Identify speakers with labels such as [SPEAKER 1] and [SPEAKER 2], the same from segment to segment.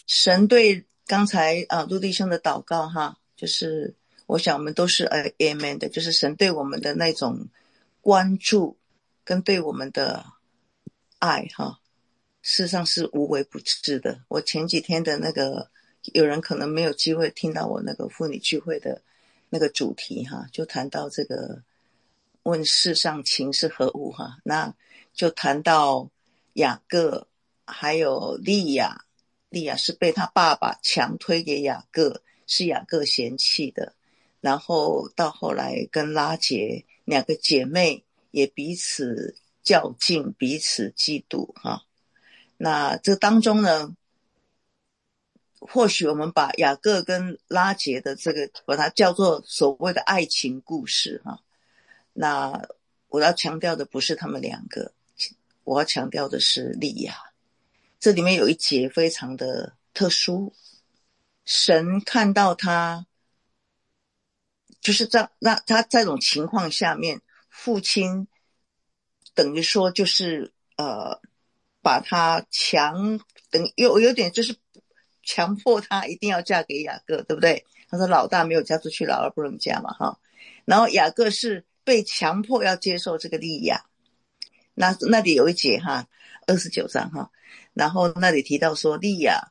[SPEAKER 1] 神对刚才陆弟兄的祷告哈，就是我想我们都是amen 的，就是神对我们的那种关注跟对我们的爱哈，事实上是无微不至的。我前几天的那个，有人可能没有机会听到我那个妇女聚会的那个主题哈，就谈到这个问世上情是何物哈，那就谈到雅各还有利亚，利亚是被他爸爸强推给雅各，是雅各嫌弃的，然后到后来跟拉结两个姐妹也彼此较劲，彼此嫉妒哈。那这当中呢，或许我们把雅各跟拉结的这个把它叫做所谓的爱情故事哈。那我要强调的不是他们两个，我要强调的是利亚。这里面有一节非常的特殊，神看到他就是这让他在这种情况下面，父亲等于说就是把他等有点就是强迫他一定要嫁给雅各，对不对？他说老大没有嫁出去，老二不能嫁嘛哈。然后雅各是被强迫要接受这个利亚。那里有一节哈，29章哈，然后那里提到说利亚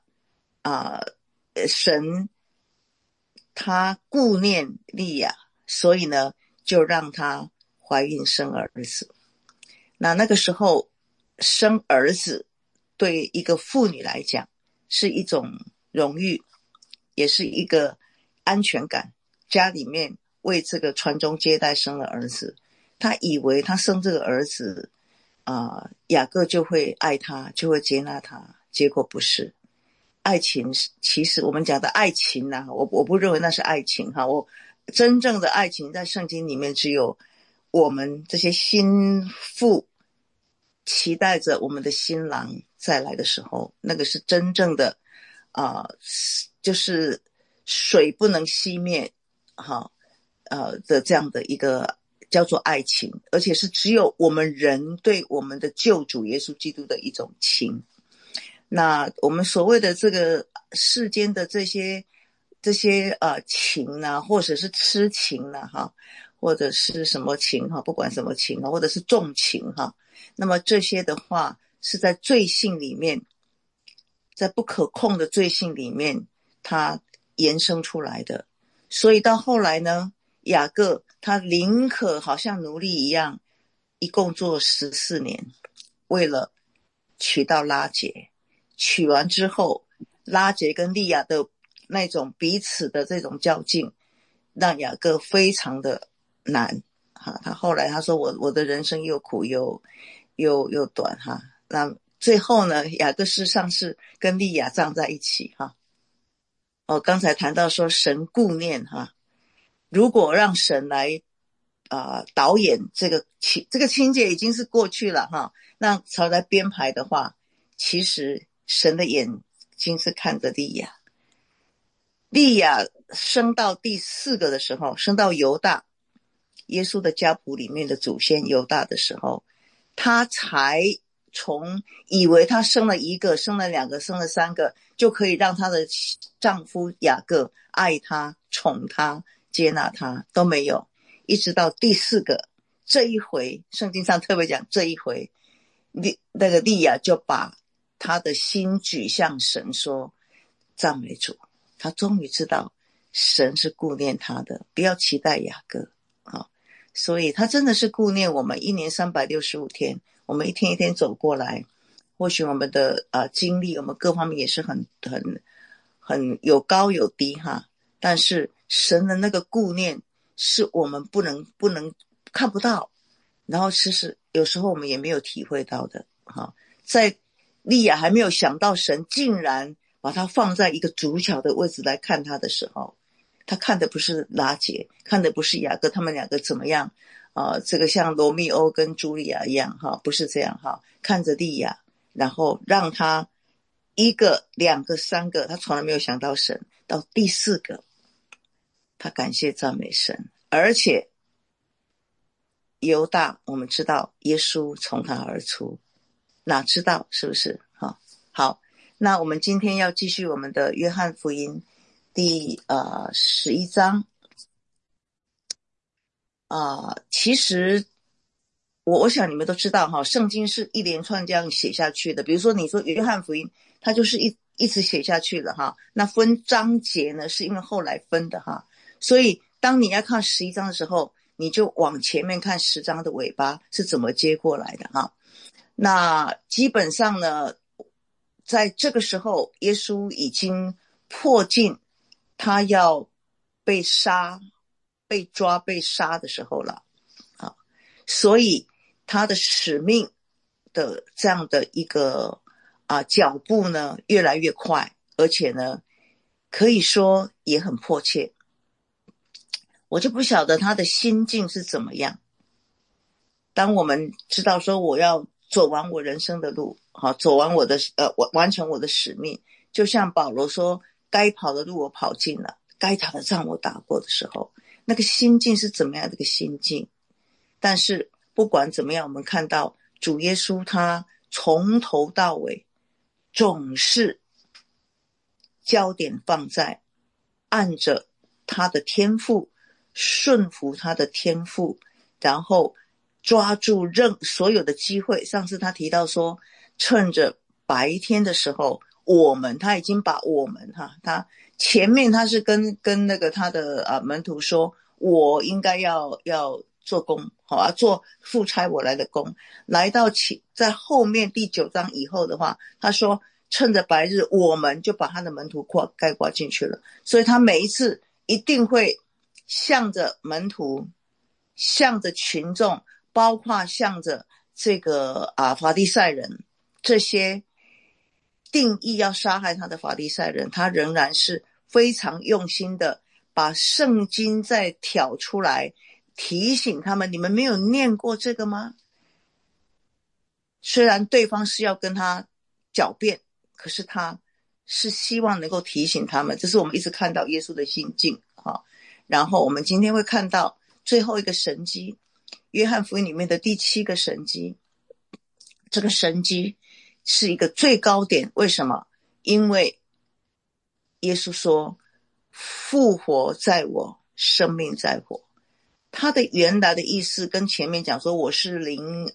[SPEAKER 1] 神他顾念利亚，所以呢就让她怀孕生儿子。那个时候生儿子对一个妇女来讲是一种荣誉，也是一个安全感。家里面为这个传宗接代生了儿子，他以为他生这个儿子雅各就会爱他，就会接纳他，结果不是。爱情其实我们讲的爱情啊，我不认为那是爱情哈。真正的爱情在圣经里面只有我们这些新妇期待着我们的新郎再来的时候，那个是真正的就是水不能熄灭哈的这样的一个叫做爱情，而且是只有我们人对我们的救主耶稣基督的一种情。那我们所谓的这个世间的这些情啊，或者是痴情啊哈，或者是什么情哈，不管什么情啊，或者是重情哈，那么这些的话是在罪性里面，在不可控的罪性里面它延伸出来的。所以到后来呢，雅各他宁可好像奴隶一样，一共做14年，为了娶到拉结。娶完之后，拉结跟利亚的那种彼此的这种较劲，让雅各非常的难哈。他后来他说我的人生又苦又短哈。那最后呢，雅各事实上是跟利亚葬在一起哈。刚才谈到说神顾念哈，如果让神来导演这个情节已经是过去了哈，那朝来编排的话，其实神的眼睛是看着利亚。利亚生到第4个的时候，生到犹大，耶稣的家谱里面的祖先犹大的时候，他才从以为他生了1个，生了2个，生了3个，就可以让他的丈夫雅各爱他、宠他、接纳他，都没有。一直到第4个，这一回圣经上特别讲，这一回那个利亚就把他的心举向神，说赞美主，他终于知道神是顾念他的，不要期待雅各所以他真的是顾念我们1年365天，我们一天一天走过来，或许我们的经历，我们各方面也是很有高有低哈，但是神的那个顾念是我们不能看不到，然后其实有时候我们也没有体会到的哈。在利亚还没有想到神竟然把他放在一个主角的位置来看他的时候，他看的不是拉结，看的不是雅各他们两个怎么样这个像罗密欧跟茱莉亚一样哈，不是这样哈，看着利亚，然后让他1个、2个、3个，他从来没有想到神，到第4个，他感谢赞美神，而且犹大我们知道耶稣从他而出，哪知道是不是好， 那我们今天要继续我们的约翰福音第11章其实我想你们都知道哈，圣经是一连串这样写下去的。比如说你说约翰福音，它就是一直写下去的哈。那分章节呢，是因为后来分的哈。所以当你要看11章的时候，你就往前面看10章的尾巴是怎么接过来的哈。那基本上呢，在这个时候，耶稣已经迫近他要被杀、被抓、被杀的时候了啊，所以他的使命的这样的一个脚步呢，越来越快，而且呢，可以说也很迫切。我就不晓得他的心境是怎么样。当我们知道说我要走完我人生的路，好，走完我的完成我的使命，就像保罗说，该跑的路我跑尽了，该打的仗我打过的时候，那个心境是怎么样的一个心境？但是不管怎么样，我们看到主耶稣他从头到尾总是焦点放在按着他的天赋，顺服他的天赋，然后抓住所有的机会。上次他提到说，趁着白天的时候，他已经把我们他前面他是跟那个他的门徒说，我应该要做工，做父差我来的工。来到在后面第9章以后的话，他说趁着白日，我们就把他的门徒概括进去了。所以他每一次一定会向着门徒，向着群众，包括向着这个法利赛人，这些定义要杀害他的法利赛人，他仍然是非常用心的把圣经再挑出来提醒他们，你们没有念过这个吗？虽然对方是要跟他狡辩，可是他是希望能够提醒他们，这是我们一直看到耶稣的心境。然后我们今天会看到最后一个神迹，约翰福音里面的第7个神迹。这个神迹是一个最高点，为什么？因为耶稣说，复活在我，生命在我。他的原来的意思跟前面讲说，我是灵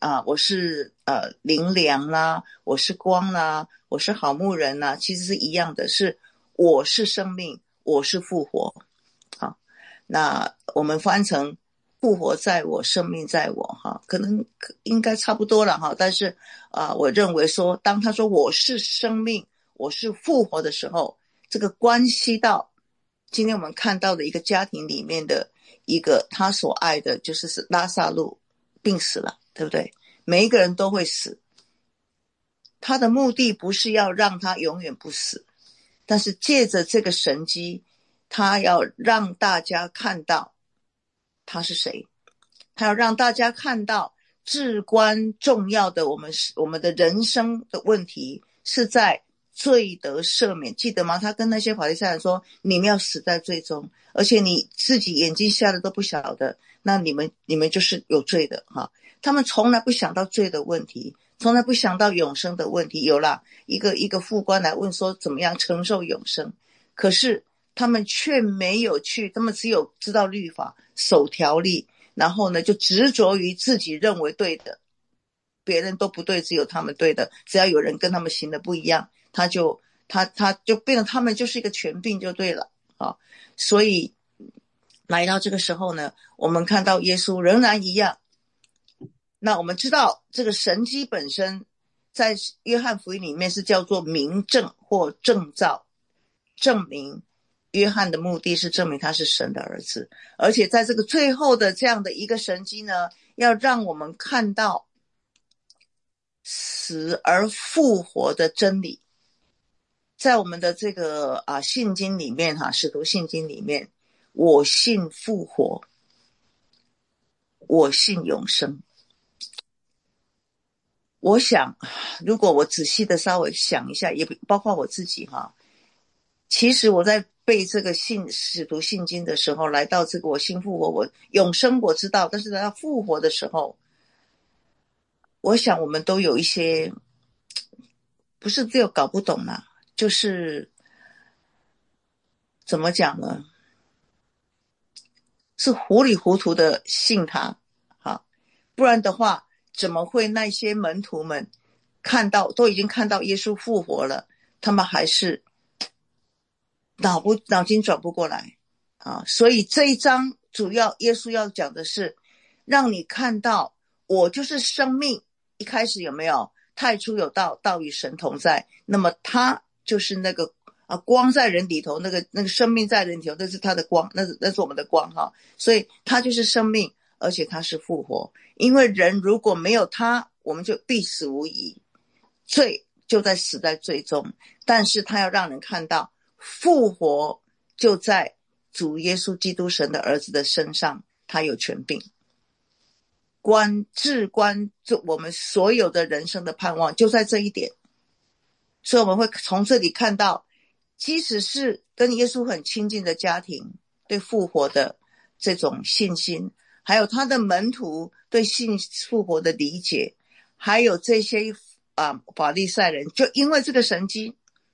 [SPEAKER 1] 粮啦，我是光啦，我是好牧人啦，其实是一样的，是我是生命，我是复活。好，那我们翻成复活在我，生命在我，可能应该差不多了哈。但是我认为说，当他说我是生命，我是复活的时候，这个关系到今天我们看到的一个家庭里面的一个他所爱的，就是拉撒路病死了，对不对？每一个人都会死，他的目的不是要让他永远不死，但是借着这个神迹，他要让大家看到他是谁，他要让大家看到至关重要的我们的人生的问题是在罪得赦免，记得吗？他跟那些法利赛人说，你们要死在罪中，而且你自己眼睛瞎了都不晓得，那你们就是有罪的哈。他们从来不想到罪的问题，从来不想到永生的问题。有啦，一个副官来问说怎么样承受永生，可是他们却没有去，他们只有知道律法，守条例，然后呢就执着于自己认为对的，别人都不对，只有他们对的，只要有人跟他们行的不一样，他就变成他们就是一个权柄就对了啊。所以来到这个时候呢，我们看到耶稣仍然一样。那我们知道这个神迹本身在约翰福音里面是叫做明证或证照，证明约翰的目的是证明他是神的儿子，而且在这个最后的这样的一个神迹呢，要让我们看到死而复活的真理。在我们的这个信经里面使徒信经里面，我信复活，我信永生。我想如果我仔细的稍微想一下，也包括我自己其实我在背这个使徒信经的时候，来到这个我信复活，我永生我知道，但是来到复活的时候，我想我们都有一些不是只有搞不懂啦， 就是怎么讲呢？是糊里糊涂的信他，好，不然的话，怎么会那些门徒们都已经看到耶稣复活了，他们还是脑筋转不过来啊？所以这一章主要耶稣要讲的是，让你看到我就是生命。一开始有没有太初有道，道与神同在，那么他就是那个光在人里头，那个生命在人里头，那是他的光，那是我们的光哈。所以他就是生命，而且他是复活。因为人如果没有他，我们就必死无疑，罪就在死在罪中。但是他要让人看到复活就在主耶稣基督神的儿子的身上，他有权柄。至关我们所有的人生的盼望就在这一点。所以我们会从这里看到，即使是跟耶稣很亲近的家庭对复活的这种信心，还有他的门徒对复活的理解，还有这些法利赛人，就因为这个神迹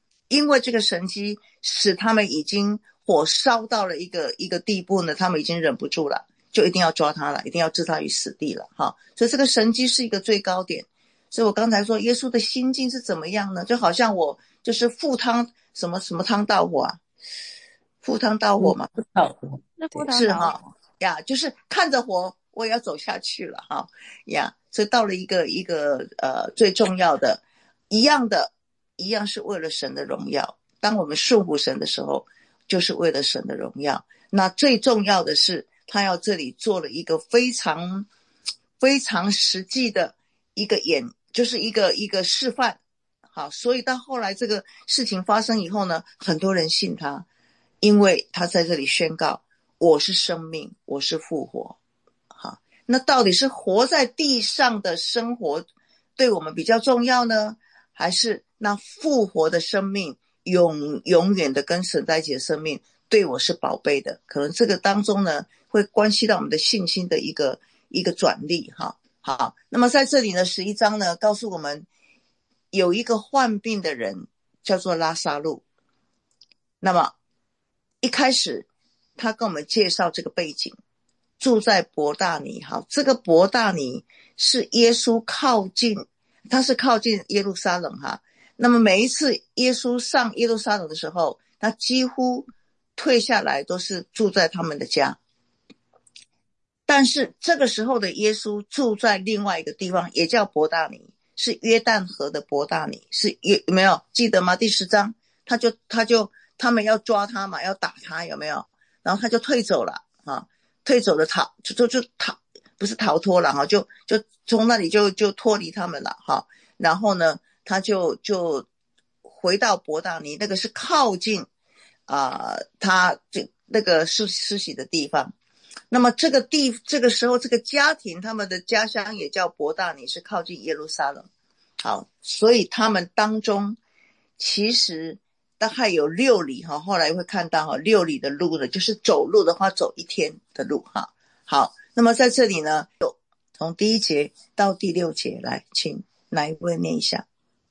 [SPEAKER 1] 使他们已经火烧到了一个地步呢，他们已经忍不住了，就一定要抓他了，一定要置他于死地了哈。所以这个神迹是一个最高点。所以我刚才说耶稣的心境是怎么样呢？就好像我就是赴汤什么汤蹈火啊，赴汤蹈火嘛，是哈呀，就是看着火我也要走下去了哈呀。所以到了一个最重要的一样是为了神的荣耀。当我们顺服神的时候，就是为了神的荣耀。那最重要的是他要这里做了一个非常非常实际的就是一个示范。好，所以到后来这个事情发生以后呢，很多人信他，因为他在这里宣告我是生命，我是复活。好，那到底是活在地上的生活对我们比较重要呢，还是那复活的生命永远的跟神在一起的生命对我是宝贝的？可能这个当中呢会关系到我们的信心的一个转捩哈。好，那么在这里呢11章呢告诉我们，有一个患病的人叫做拉撒路。那么一开始他跟我们介绍这个背景，住在伯大尼。好，这个伯大尼是耶稣他是靠近耶路撒冷哈。那么每一次耶稣上耶路撒冷的时候，他几乎退下来都是住在他们的家。但是这个时候的耶稣住在另外一个地方，也叫伯大尼，是约旦河的伯大尼。有没有记得吗？第10章他们要抓他嘛，要打他，有没有？然后他就退走了啊，退走了不是逃脱了哈，就从那里就脱离他们了哈。然后呢，他就回到伯大尼，那个是靠近他那个施洗的地方。那么这个时候这个家庭他们的家乡也叫伯大尼，是靠近耶路撒冷。好，所以他们当中其实大概有6里哈，后来会看到哈，6里的路呢，就是走路的话走1天的路哈。好，那么在这里呢，从第1节到第6节，来，请哪一位念一下？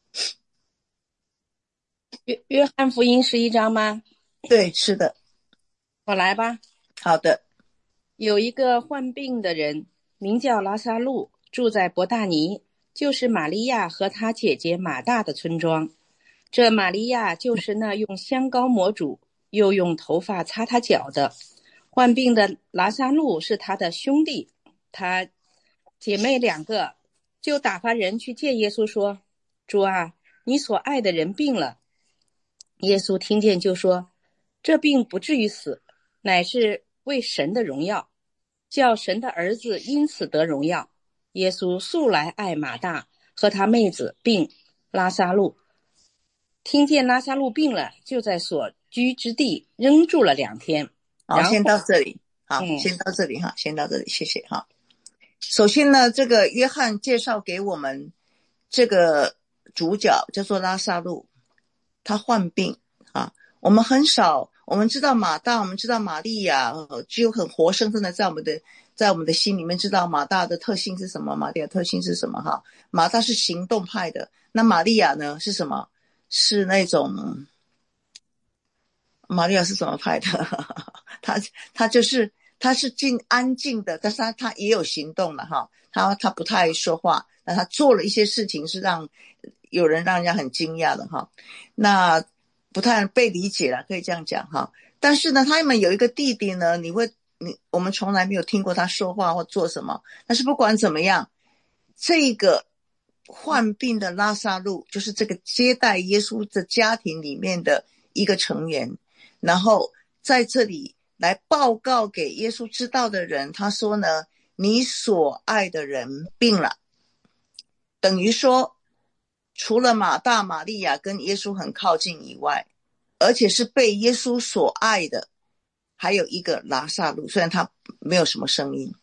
[SPEAKER 2] 约翰福音11章吗？
[SPEAKER 1] 对，是的。
[SPEAKER 2] 我来吧。
[SPEAKER 1] 好的。
[SPEAKER 2] 有一个患病的人，名叫拉撒路，住在伯大尼，就是玛利亚和她姐姐马大的村庄。这玛利亚就是那用香膏抹主，又用头发擦他脚的。患病的拉撒路是他的兄弟，他姐妹2个就打发人去见耶稣说：主啊，你所爱的人病了。耶稣听见就说：这病不至于死，乃是为神的荣耀，叫神的儿子因此得荣耀。耶稣素来爱马大和他妹子并拉撒路，听见拉撒路病了，就在所居之地仍住了2天。
[SPEAKER 1] 好，先到这里。好，先到这里哈，先到这里，谢谢哈。首先呢，这个约翰介绍给我们这个主角叫做拉撒路，他患病啊。我们知道马大，我们知道玛利亚，就很活生生的在我们的心里面知道马大的特性是什么，玛利亚特性是什么哈。马大是行动派的，那玛利亚呢是什么？ 是那种玛利亚是怎么拍的？他就是他是安静的，但是他也有行动了哈。他不太说话，但他做了一些事情是让人家很惊讶的哈。那不太被理解了，可以这样讲哈。但是呢，他们有一个弟弟呢，我们从来没有听过他说话或做什么。但是不管怎么样，这个患病的拉撒路就是这个接待耶稣的家庭里面的一个成员，然后在这里来报告给耶稣知道的人，他说呢，你所爱的人病了。等于说除了马大马利亚跟耶稣很靠近以外，而且是被耶稣所爱的，还有一个拉撒路，虽然他没有什么声音。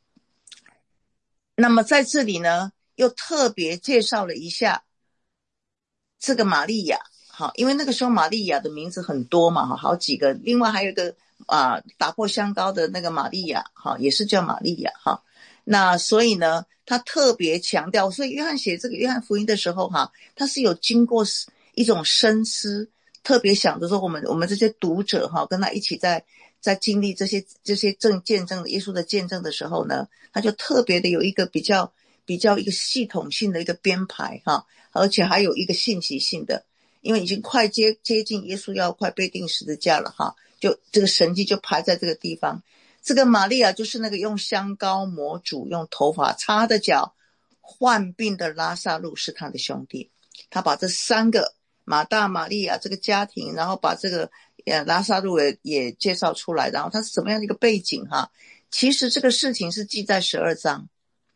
[SPEAKER 1] 那么在这里呢，又特别介绍了一下这个玛利亚，好，因为那个时候玛利亚的名字很多嘛，好几个，另外还有一个打破香膏的那个玛利亚，好，也是叫玛利亚哈。那所以呢，他特别强调，所以约翰写这个约翰福音的时候哈，他是有经过一种深思，特别想着说我们这些读者哈，跟他一起在经历这些见证耶稣的见证的时候呢，他就特别的有一个比较一个系统性的一个编排哈，而且还有一个信息性的，因为已经快接近耶稣要快被钉十字架了哈，就这个神迹就排在这个地方。这个玛利亚就是那个用香膏抹主，用头发擦的脚患病的拉撒路是他的兄弟。他把这三个马大玛利亚这个家庭，然后把这个拉撒路也介绍出来，然后他是什么样的一个背景哈。其实这个事情是记在12章。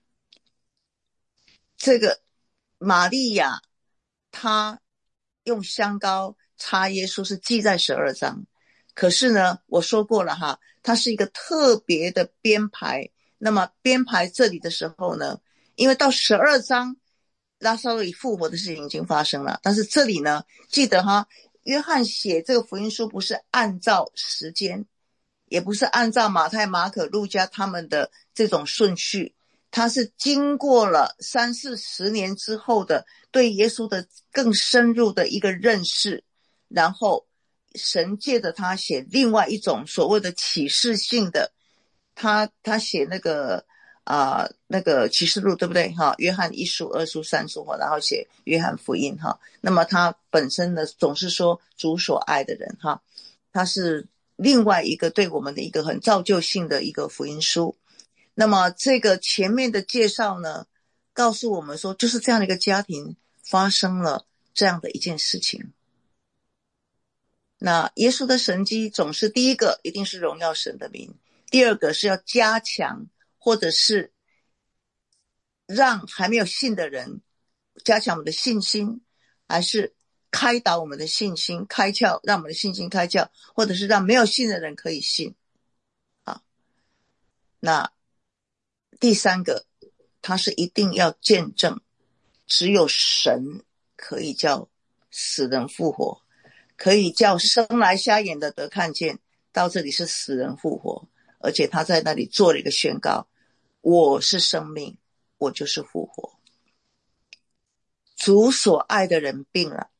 [SPEAKER 1] 这个玛利亚她用香膏擦耶稣是记在12章，可是呢我说过了哈，它是一个特别的编排。那么编排这里的时候呢，因为到12章拉撒路复活的事情已经发生了，但是这里呢记得哈，约翰写这个福音书不是按照时间，也不是按照马太马可路加他们的这种顺序，他是经过了30-40年之后的对耶稣的更深入的一个认识，然后神借着他写另外一种所谓的启示性的，他写那个启示录对不对哈？约翰1书、2书、3书，然后写约翰福音哈。那么他本身呢总是说主所爱的人哈，他是另外一个对我们的一个很造就性的一个福音书。那么这个前面的介绍呢，告诉我们说就是这样的一个家庭发生了这样的一件事情。那耶稣的神迹总是第一个一定是荣耀神的名，第二个是要加强或者是让还没有信的人加强我们的信心，还是开导我们的信心开窍，让我们的信心开窍，或者是让没有信的人可以信啊。那第三个，他是一定要见证只有神可以叫死人复活，可以叫生来瞎眼的得看见，到这里是死人复活，而且他在那里做了一个宣告，我是生命，我就是复活。主所爱的人病了，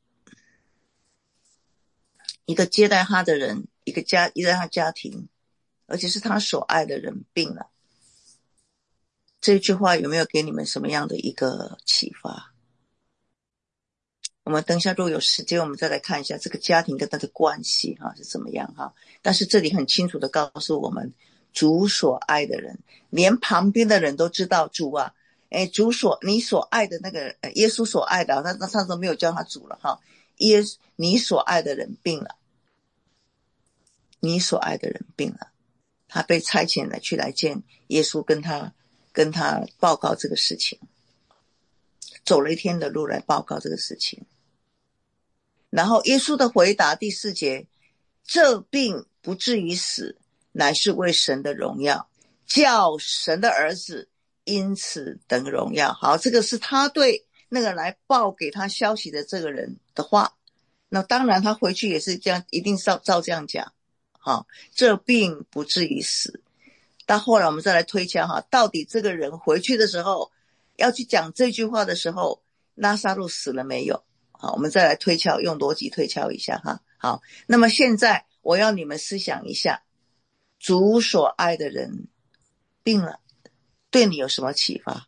[SPEAKER 1] 一个接待他的人，一个他家庭，而且是他所爱的人病了。这句话有没有给你们什么样的一个启发？我们等一下如果有时间，我们再来看一下这个家庭跟他的关系是怎么样哈。但是这里很清楚的告诉我们，主所爱的人，连旁边的人都知道主啊，你所爱的那个耶稣所爱的，他都没有叫他主了哈。你所爱的人病了，你所爱的人病了，他被差遣来见耶稣，跟他报告这个事情，走了一天的路来报告这个事情。然后耶稣的回答第4节，这病不至于死，乃是为神的荣耀，叫神的儿子因此得荣耀。好，这个是他对那个来报给他消息的这个人的话。那当然他回去也是这样，一定照这样讲。好，这病不至于死。到后来我们再来推敲到底这个人回去的时候要去讲这句话的时候，拉撒路死了没有？ 好，我们再来推敲，用逻辑推敲一下哈。好，那么现在我要你们思想一下，主所爱的人病了，对你有什么启发？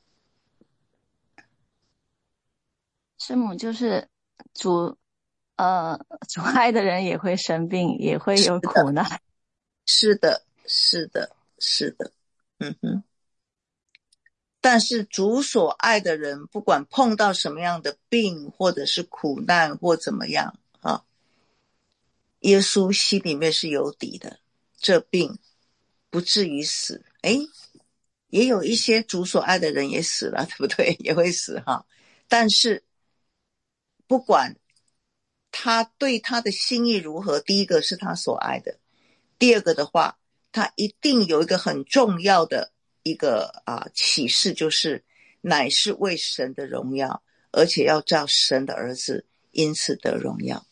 [SPEAKER 3] 师母就是主，主爱的人也会生病，也会有苦难。
[SPEAKER 1] 是的，是的，是的，嗯哼。但是主所爱的人，不管碰到什么样的病，或者是苦难，或怎么样啊，耶稣心里面是有底的，这病不至于死。诶，也有一些主所爱的人也死了，对不对？也会死哈。但是不管他对他的心意如何，第一个是他所爱的，第二个的话，他一定有一个很重要的一个启示，就是乃是为神的荣耀，而且要照神的儿子，因此得荣耀。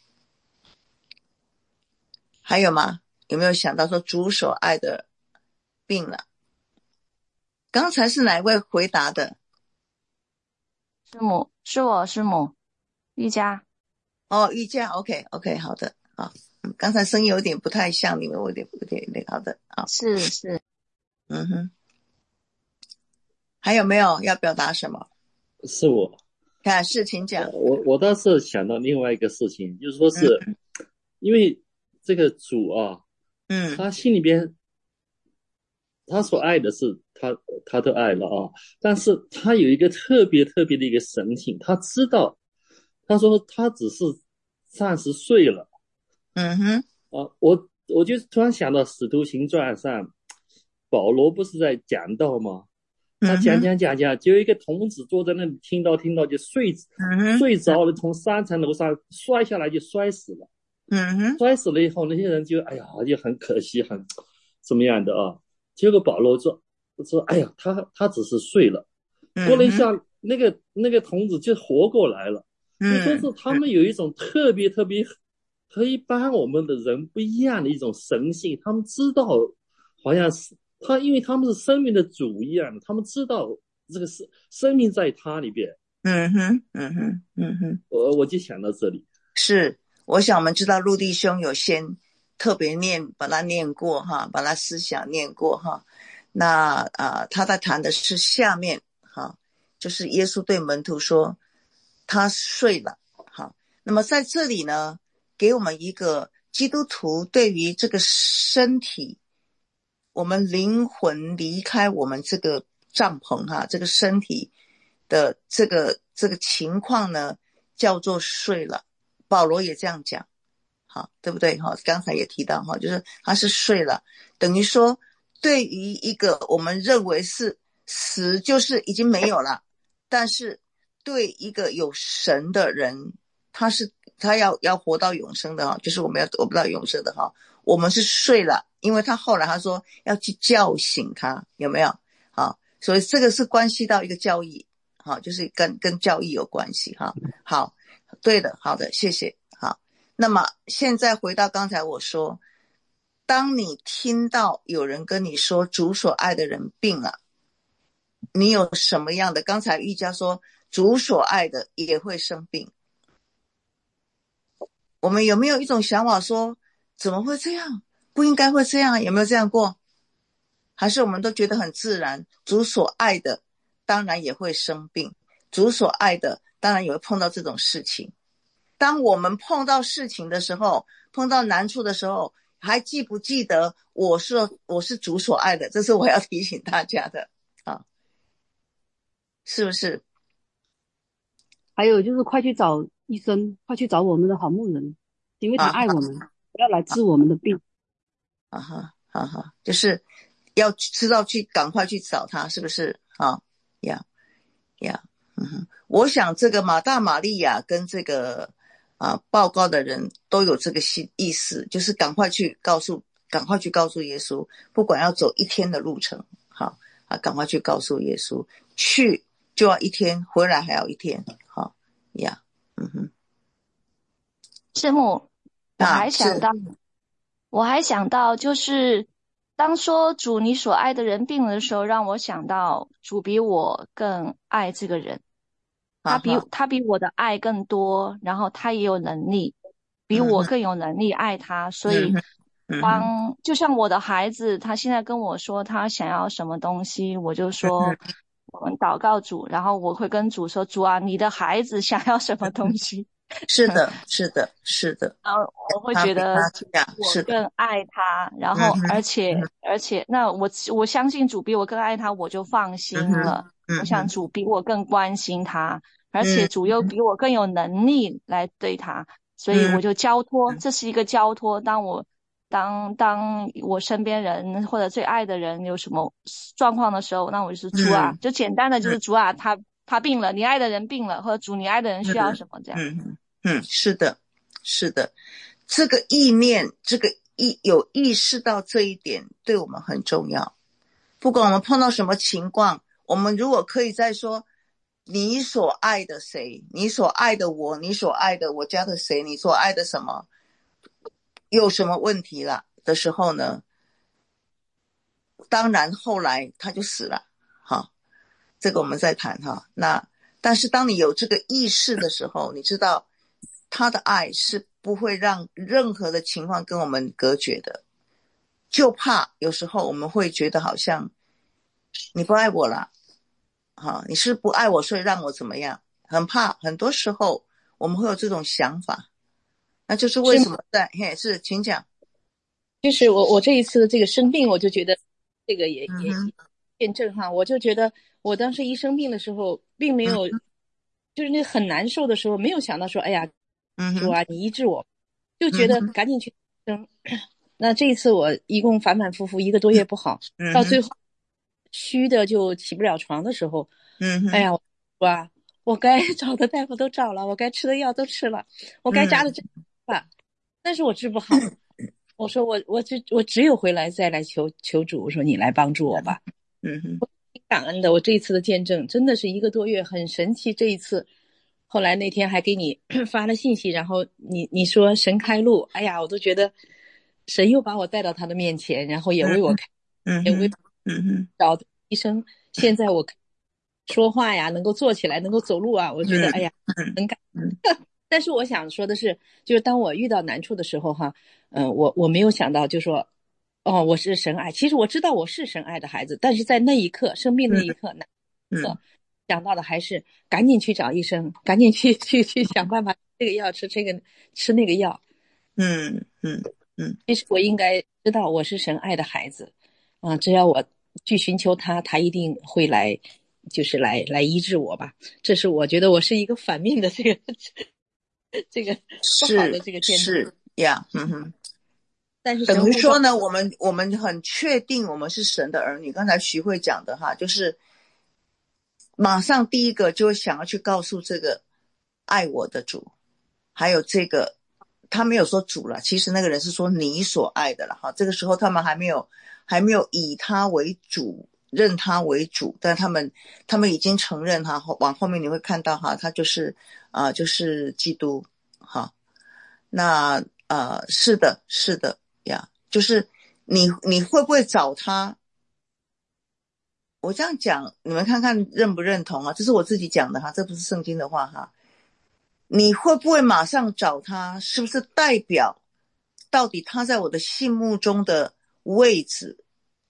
[SPEAKER 1] 还有吗？有没有想到说主所爱的病了？刚才是哪一位回答的？
[SPEAKER 3] 师母，是我师母，玉佳。
[SPEAKER 1] 哦，瑜伽 ，OK， 好的，好，刚才声音有点不太像你们，有点好的，好，
[SPEAKER 3] 是，
[SPEAKER 1] 嗯哼，还有没有要表达什么？
[SPEAKER 4] 是我，
[SPEAKER 1] 看事情讲，
[SPEAKER 4] 我倒是想到另外一个事情，就是说是，因为这个主啊，他心里边他所爱的是他都爱了啊，但是他有一个特别特别的一个神性，他知道，他说他只是30岁了，我就突然想到《使徒行传》上，保罗不是在讲道吗？他讲，就有一个童子坐在那里听到就睡着了，从3层楼上摔下来就摔死了。摔死了以后，那些人就哎呀就很可惜，很怎么样的啊？结果保罗说哎呀，他只是睡了。过了一下，那个童子就活过来了。就说是他们有一种特别特别和一般我们的人不一样的一种神性，他们知道好像是因为他们是生命的主一样的，他们知道这个是生命在他里边。我就想到这里。
[SPEAKER 1] 是，我想我们知道陆弟兄有先特别把它念过哈，把它思想念过哈。那他在谈的是下面哈，就是耶稣对门徒说他睡了。好，那么在这里呢，给我们一个基督徒对于这个身体，我们灵魂离开我们这个帐篷哈，这个身体的这个情况呢，叫做睡了。保罗也这样讲，好，对不对？刚才也提到哈，就是他是睡了，等于说对于一个我们认为是死就是已经没有了，但是对一个有神的人，他要活到永生的哈，就是我们要得不到永生的哈，我们是睡了，因为他后来他说要去叫醒他，有没有？好，所以这个是关系到一个教义，好，就是跟教义有关系哈。好，对的，好的，谢谢。好，那么现在回到刚才我说，当你听到有人跟你说主所爱的人病了，你有什么样的？刚才玉佳说主所爱的也会生病，我们有没有一种想法说怎么会这样？不应该会这样，有没有这样过？还是我们都觉得很自然，主所爱的当然也会生病，主所爱的当然也会碰到这种事情。当我们碰到事情的时候，碰到难处的时候，还记不记得我是主所爱的？这是我要提醒大家的啊，是不是？
[SPEAKER 5] 还有就是快去找医生，快去找我们的好牧人，因为他爱我们，不要来治我们的病。
[SPEAKER 1] 就是要知道赶快去找他，是不是？我想这个马大马利亚跟这个报告的人都有这个意思，就是赶快去告诉耶稣，不管要走1天的路程，好赶快去告诉耶稣，去就要1天，回来还要1天，好呀，
[SPEAKER 3] 师母，我还想到就是当说主你所爱的人病了的时候，让我想到主比我更爱这个人。 他比我的爱更多，然后他也有能力，比我更有能力爱他，所以就像我的孩子，他现在跟我说他想要什么东西，我就说我们祷告主，然后我会跟主说，主啊，你的孩子想要什么东西？
[SPEAKER 1] 是的，是的，是的。
[SPEAKER 3] 然后我会觉得我更爱他，然后而且那我相信主比我更爱他，我就放心了。我想主比我更关心他，而且主又比我更有能力来对他，所以我就交托，这是一个交托。当我身边人或者最爱的人有什么状况的时候，那我就是主啊，就简单的就是主啊，他病了，你爱的人病了，或者主你爱的人需要什么这样。
[SPEAKER 1] 是的，是的，这个意念，有意识到这一点，对我们很重要。不管我们碰到什么情况，我们如果可以再说，你所爱的谁，你所爱的我，你所爱的我家的谁，你所爱的什么，有什么问题了的时候呢？当然后来他就死了，哈，这个我们再谈哈。但是当你有这个意识的时候，你知道他的爱是不会让任何的情况跟我们隔绝的，就怕有时候我们会觉得好像你不爱我了，你是不爱我所以让我怎么样，很怕，很多时候我们会有这种想法，那就是为什么是请讲。
[SPEAKER 2] 就是我这一次的这个生病，我就觉得这个也见证哈，我就觉得我当时一生病的时候并没有就是那很难受的时候没有想到说哎呀主啊你医治我，就觉得赶紧去医生。那这一次我一共反反复复1个多月不好，到最后虚的就起不了床的时候，哎呀主啊，我该找的大夫都找了，我该吃的药都吃了，我该扎的针吧，但是我治不好。我说我只有回来再来求主，我说你来帮助我吧。我挺感恩的，我这一次的见证真的是1个多月很神奇。这一次后来那天还给你发了信息，然后你说神开路，哎呀我都觉得神又把我带到他的面前，然后也为我开也为找医生，现在我说话呀能够坐起来能够走路啊，我觉得哎呀很感恩。但是我想说的是，就是当我遇到难处的时候哈，我没有想到就说哦我是神爱，其实我知道我是神爱的孩子，但是在那一刻生病的那一刻想到的还是赶紧去找医生，赶紧去想办法这个药吃那个药。其实我应该知道我是神爱的孩子只要我去寻求他，他一定会来就是来医治我吧。这是我觉得我是一个反面的这个不好的这个见证
[SPEAKER 1] 是呀，
[SPEAKER 2] 但是
[SPEAKER 1] 等于说呢，我们很确定我们是神的儿女。刚才徐慧讲的哈，就是马上第一个就会想要去告诉这个爱我的主，还有这个他没有说主了，其实那个人是说你所爱的了哈。这个时候他们还没有以他为主，认他为主，但他们已经承认哈，往后面你会看到哈，他就是基督哈。那是的呀，就是你会不会找他？我这样讲，你们看看认不认同啊？这是我自己讲的哈，这不是圣经的话哈。你会不会马上找他？是不是代表到底他在我的心目中的位置？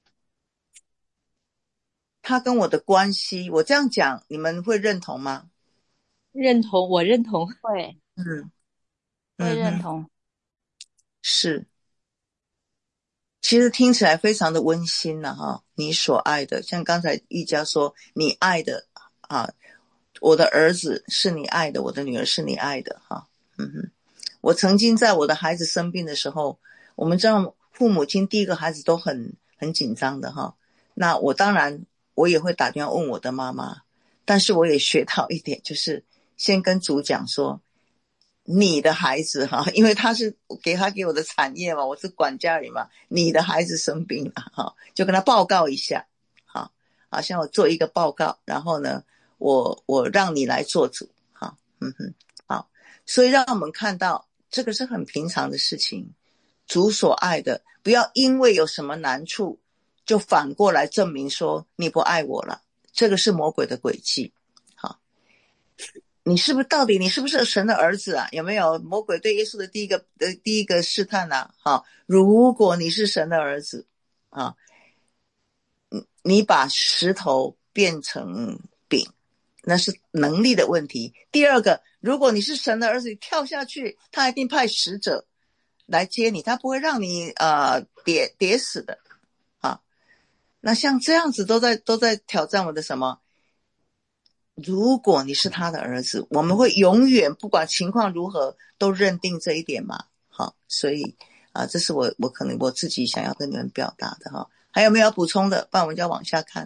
[SPEAKER 1] 他跟我的关系，我这样讲，你们会认同吗？
[SPEAKER 2] 认同，我认同，
[SPEAKER 3] 会，会认同，
[SPEAKER 1] 是。其实听起来非常的温馨了哈，你所爱的，像刚才玉佳说，你爱的我的儿子是你爱的，我的女儿是你爱的哈。我曾经在我的孩子生病的时候，我们知道父母亲第一个孩子都很紧张的哈。那我当然我也会打电话问我的妈妈，但是我也学到一点，就是先跟主讲说你的孩子哈，因为他是给我的产业嘛，我是管家里嘛，你的孩子生病了哈，就跟他报告一下，好像我做一个报告，然后呢，我让你来做主，好，好，所以让我们看到这个是很平常的事情，主所爱的，不要因为有什么难处，就反过来证明说你不爱我了，这个是魔鬼的诡计，好。 你是不是神的儿子啊？有没有魔鬼对耶稣的第一个试探啊？好，如果你是神的儿子啊，你把石头变成饼，那是能力的问题。第二个，如果你是神的儿子，你跳下去，他一定派使者来接你，他不会让你跌死的啊。那像这样子都在挑战我的什么？如果你是他的儿子，我们会永远不管情况如何都认定这一点嘛。好，所以这是我可能我自己想要跟你们表达的哈。还有没有要补充的？不然我们就要往下看。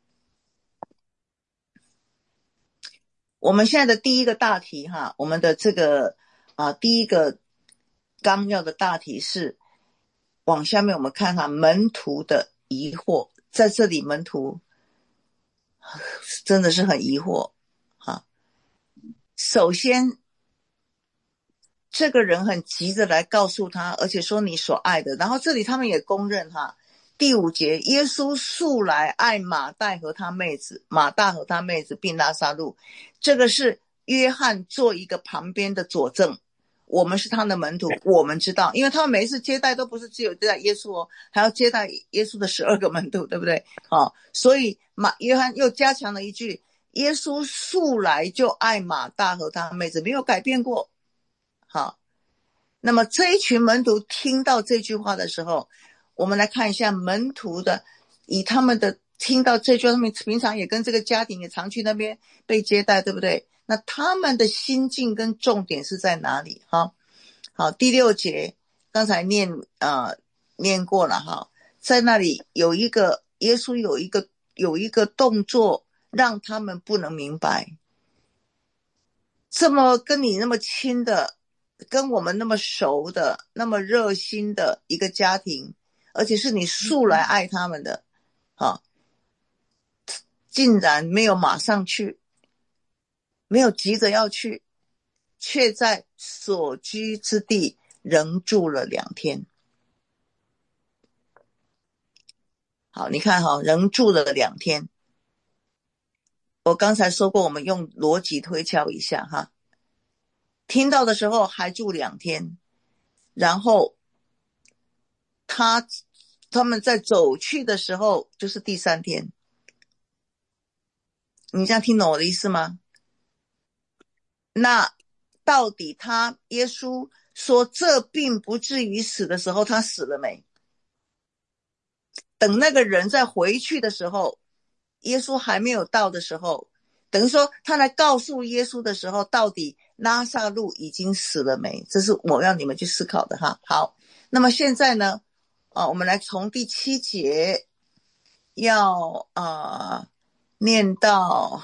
[SPEAKER 1] 我们现在的第一个大题哈，我们的这个第一个纲要的大题是往下面我们看哈，门徒的疑惑。在这里门徒真的是很疑惑哈。首先这个人很急着来告诉他，而且说你所爱的，然后这里他们也公认哈。第5节，耶稣素来爱马大和他妹子并拉撒路，这个是约翰做一个旁边的佐证。我们是他的门徒，我们知道，因为他们每一次接待都不是只有接待耶稣还要接待耶稣的12个门徒，对不对？所以约翰又加强了一句，耶稣素来就爱马大和他妹子，没有改变过。好，那么这一群门徒听到这句话的时候，我们来看一下门徒的，以他们的听到这句话，他们平常也跟这个家庭也常去那边被接待，对不对？那他们的心境跟重点是在哪里？好，第6节刚才念过了哈，在那里有一个耶稣有一个动作让他们不能明白，这么跟你那么亲的，跟我们那么熟的，那么热心的一个家庭，而且是你素来爱他们的，竟然没有马上去，没有急着要去，却在所居之地仍住了2天。好，你看仍住了2天。我刚才说过，我们用逻辑推敲一下哈。听到的时候还住2天，然后他们在走去的时候就是第3天。你这样听懂我的意思吗？那到底耶稣说这并不至于死的时候，他死了没？等那个人再回去的时候，耶稣还没有到的时候，等于说他来告诉耶稣的时候，到底拉撒路已经死了没？这是我让你们去思考的哈。好，那么现在呢我们来从第7节要念到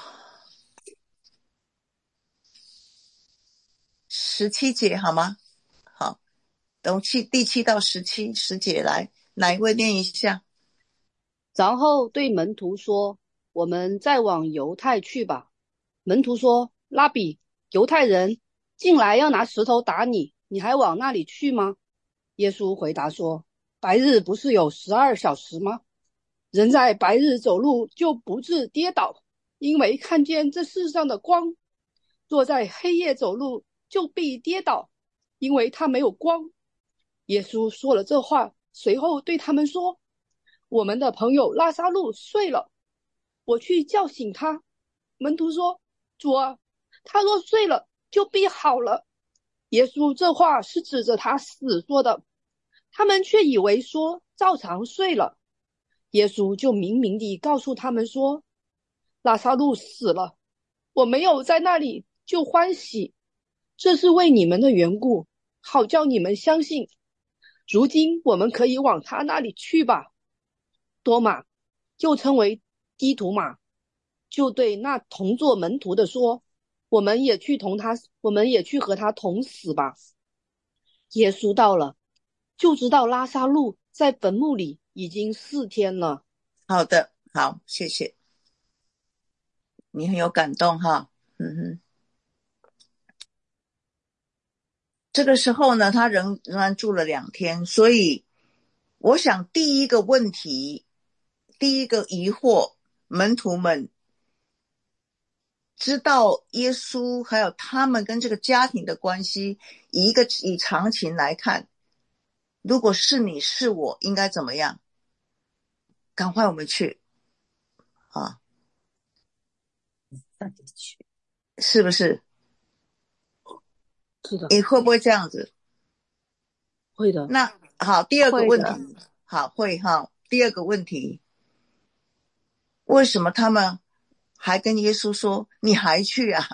[SPEAKER 1] 17节好吗？好，从第7到10节来，哪一位念一下？
[SPEAKER 5] 然后对门徒说，我们再往犹太去吧。门徒说，拉比，犹太人进来要拿石头打你，你还往那里去吗？耶稣回答说，白日不是有12小时吗？人在白日走路就不致跌倒，因为看见这世上的光。若在黑夜走路就必跌倒，因为他没有光。耶稣说了这话，随后对他们说，我们的朋友拉撒路睡了，我去叫醒他。门徒说，主啊，他若睡了就必好了。耶稣这话是指着他死说的，他们却以为说照常睡了。耶稣就明明地告诉他们说，拉撒路死了，我没有在那里就欢喜，这是为你们的缘故，好叫你们相信。如今我们可以往他那里去吧。多马，又称为低图马，就对那同作门徒的说，我们也去和他同死吧。耶稣到了，就知道拉撒路在坟墓里已经4天了。
[SPEAKER 1] 好的，好，谢谢。你很有感动哈。这个时候呢，他仍然住了2天，所以我想第一个问题，第一个疑惑，门徒们知道耶稣还有他们跟这个家庭的关系，以常情来看，如果是你是我，应该怎么样？赶快我们去啊！是不是？
[SPEAKER 5] 是的。
[SPEAKER 1] 你会不会这样子？
[SPEAKER 5] 会的。
[SPEAKER 1] 那好，第二个问题，好，会哈。第二个问题，为什么他们还跟耶稣说你还去啊？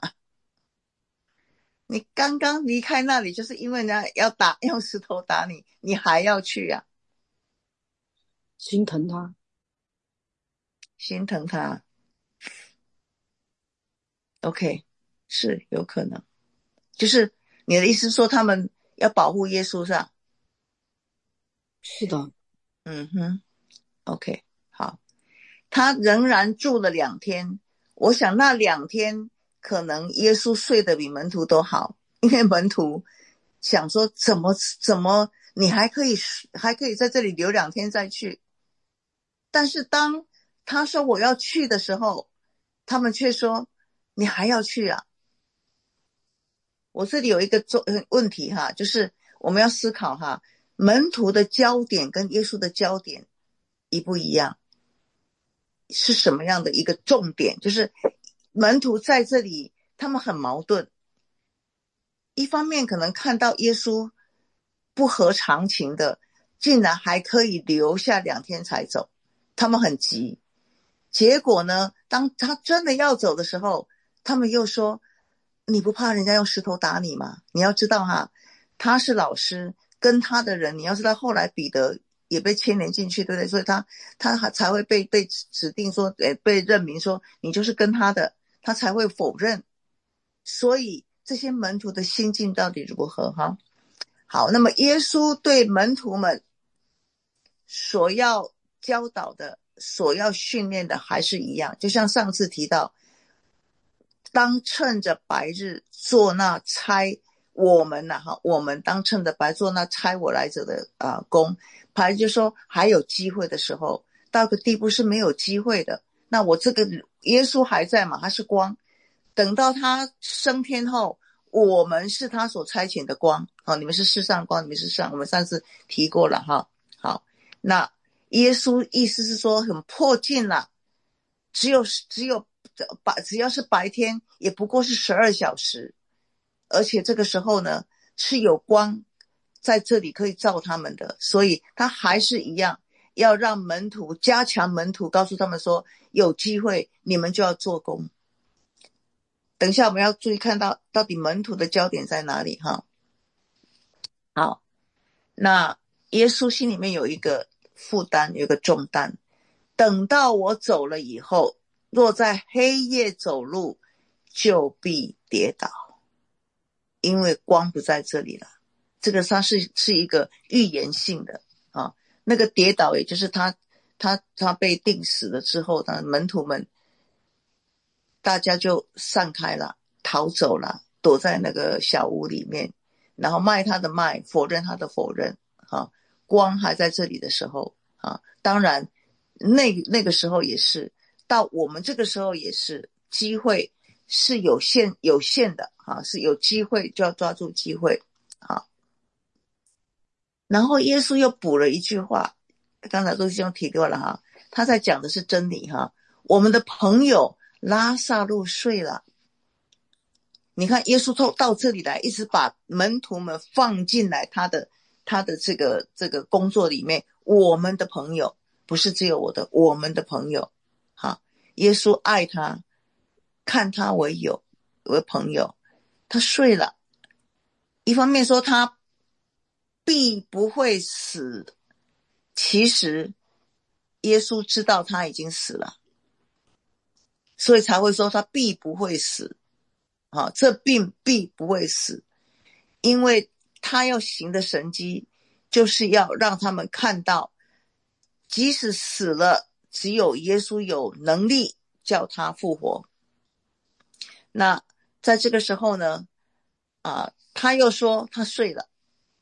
[SPEAKER 1] 你刚刚离开那里，就是因为人家要用石头打你，你还要去啊？
[SPEAKER 5] 心疼他。
[SPEAKER 1] 心疼他。OK， 是有可能。就是你的意思说他们要保护耶稣是吧？
[SPEAKER 5] 是的。
[SPEAKER 1] 嗯哼 ，OK， 好。他仍然住了2天，我想那2天可能耶稣睡得比门徒都好，因为门徒想说怎么你还可以在这里留2天再去，但是当他说我要去的时候，他们却说你还要去啊。我这里有一个问题哈，就是我们要思考哈，门徒的焦点跟耶稣的焦点一不一样？是什么样的一个重点？就是门徒在这里他们很矛盾，一方面可能看到耶稣不合常情的竟然还可以留下2天才走，他们很急。结果呢，当他真的要走的时候，他们又说你不怕人家用石头打你吗？你要知道哈，他是老师，跟他的人，你要知道后来彼得也被牵连进去，对不对？所以他才会被指定说被任命说你就是跟他的，他才会否认。所以这些门徒的心境到底如何哈？好，那么耶稣对门徒们所要教导的，所要训练的还是一样，就像上次提到，当趁着白日做那差我们当趁着白做那差我来者的工。白就说还有机会的时候，到个地步是没有机会的。那我这个耶稣还在嘛，他是光，等到他升天后，我们是他所差遣的光。好，你们是世上光，你们是世上，我们上次提过了哈。好，那耶稣意思是说很迫近了，只要是白天也不过是12小时，而且这个时候呢是有光在这里可以照他们的，所以他还是一样要让门徒加强门徒，告诉他们说有机会你们就要做工。等一下我们要注意看到底门徒的焦点在哪里哈。好，那耶稣心里面有一个负担，有一个重担，等到我走了以后，若在黑夜走路，就必跌倒，因为光不在这里了。这个它是一个预言性的啊。那个跌倒也就是他被钉死了之后，门徒们大家就散开了，逃走了，躲在那个小屋里面，然后卖他的卖，否认他的否认啊。光还在这里的时候啊，当然那个时候也是，到我们这个时候也是，机会是有限的啊，是有机会就要抓住机会啊。然后耶稣又补了一句话，刚才周弟兄提过了哈，他在讲的是真理哈。我们的朋友拉撒路睡了，你看耶稣到这里来，一直把门徒们放进来他的这个工作里面。我们的朋友不是只有我们的朋友哈。耶稣爱他，看他为朋友，他睡了。一方面说他必不会死，其实耶稣知道他已经死了，所以才会说他必不会死。这病必不会死，因为他要行的神迹就是要让他们看到，即使死了，只有耶稣有能力叫他复活。那在这个时候呢他又说他睡了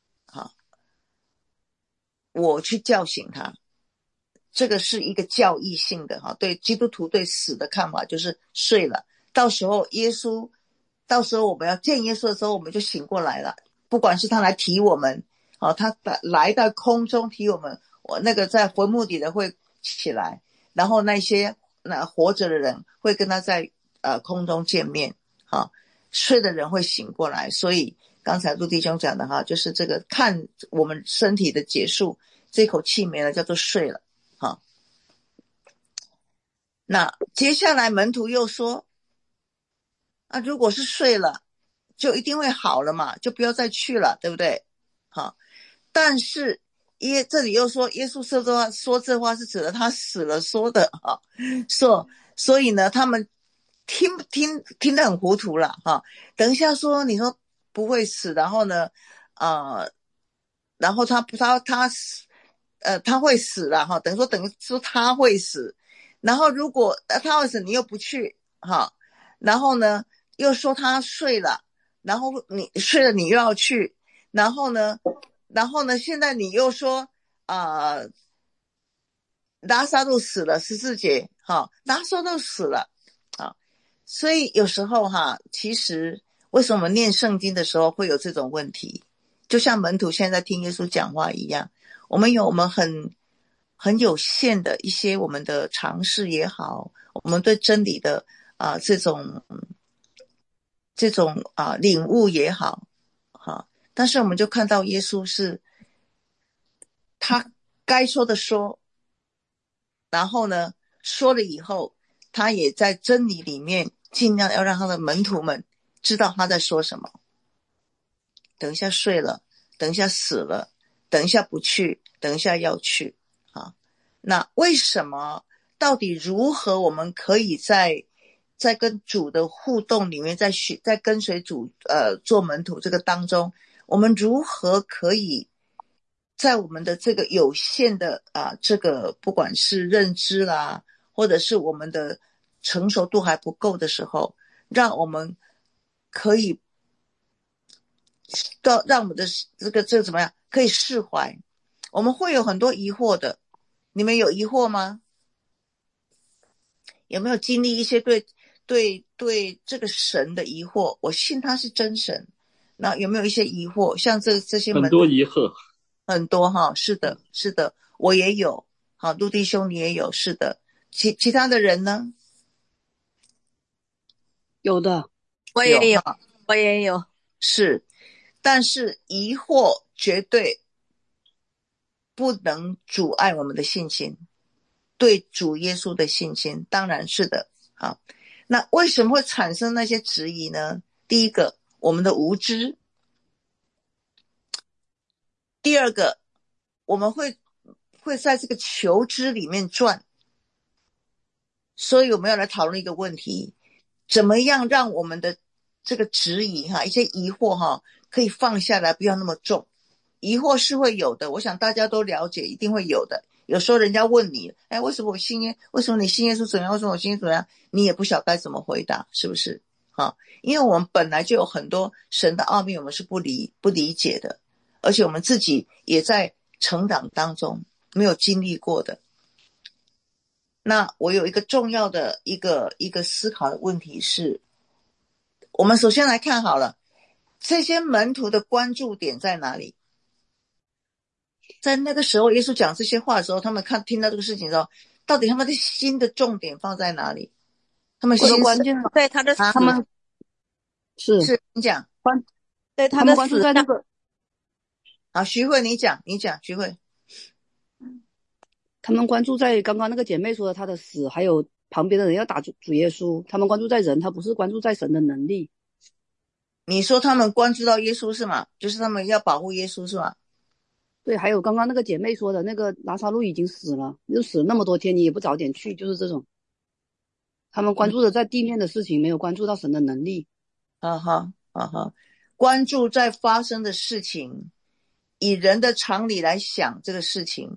[SPEAKER 1] 我去叫醒他。这个是一个教义性的对基督徒对死的看法，就是睡了。 到时候我们要见耶稣的时候，我们就醒过来了。不管是他来提我们，他来到空中提我们，我那个在坟墓里的会起来，然后那些活着的人会跟他在空中见面，睡的人会醒过来。所以刚才陆弟兄讲的就是这个看我们身体的结束，这口气没了，叫做睡了。那接下来门徒又说，如果是睡了就一定会好了嘛，就不要再去了，对不对？但是这里又说耶稣说这话是指的他死了说的，所以呢他们听得很糊涂了。等一下说你说不会死，然后呢然后他会死了，等于说他会死，然后如果他会死你又不去，然后呢又说他睡了，然后你睡了你又要去，然后呢现在你又说拉撒路死了14节，拉撒路死了。所以有时候其实为什么念圣经的时候会有这种问题，就像门徒现在听耶稣讲话一样，我们很有限的一些我们的尝试也好，我们对真理的这种领悟也好，但是我们就看到耶稣是他该说的说，然后呢说了以后，他也在真理里面尽量要让他的门徒们知道他在说什么。等一下睡了，等一下死了，等一下不去，等一下要去。那为什么到底如何我们可以在跟主的互动里面，在跟随主做门徒这个当中，我们如何可以在我们的这个有限的这个不管是认知啦，或者是我们的成熟度还不够的时候，让我们可以让我们的这个怎么样可以释怀。我们会有很多疑惑的，你们有疑惑吗？有没有经历一些对这个神的疑惑？我信他是真神，那有没有一些疑惑？像这些
[SPEAKER 4] 很多疑惑，
[SPEAKER 1] 很多是的，我也有。陆弟兄你也有，是的。其他的人呢？
[SPEAKER 5] 有的，
[SPEAKER 2] 我也有，
[SPEAKER 1] 是，但是疑惑绝对不能阻碍我们的信心，对主耶稣的信心，当然是的。好，那为什么会产生那些质疑呢？第一个，我们的无知；第二个，我们会在这个求知里面转。所以我们要来讨论一个问题，怎么样让我们的这个质疑一些疑惑可以放下来，不要那么重。疑惑是会有的，我想大家都了解，一定会有的。有时候人家问你，为什么你信耶稣怎样？为什么我信耶稣怎样？你也不晓得该怎么回答，是不是？因为我们本来就有很多神的奥秘，我们是不理解的，而且我们自己也在成长当中没有经历过的。那我有一个重要的一个思考的问题是，我们首先来看好了，这些门徒的关注点在哪里？在那个时候耶稣讲这些话的时候，他们听到这个事情的时候，到底他们的心的重点放在哪里？他们心
[SPEAKER 5] 关键
[SPEAKER 2] 在他的
[SPEAKER 5] 他们是
[SPEAKER 1] 你讲，
[SPEAKER 2] 在他的
[SPEAKER 5] 关注在那个
[SPEAKER 1] 好，徐慧你讲徐慧。
[SPEAKER 5] 他们关注在刚刚那个姐妹说的他的死，还有旁边的人要打主耶稣，他们关注在人，他不是关注在神的能力。
[SPEAKER 1] 你说他们关注到耶稣是吗？就是他们要保护耶稣是吗？
[SPEAKER 5] 对，还有刚刚那个姐妹说的那个拉撒路已经死了，又死了那么多天，你也不早点去，就是这种。他们关注的在地面的事情，没有关注到神的能力。
[SPEAKER 1] 关注在发生的事情，以人的常理来想这个事情，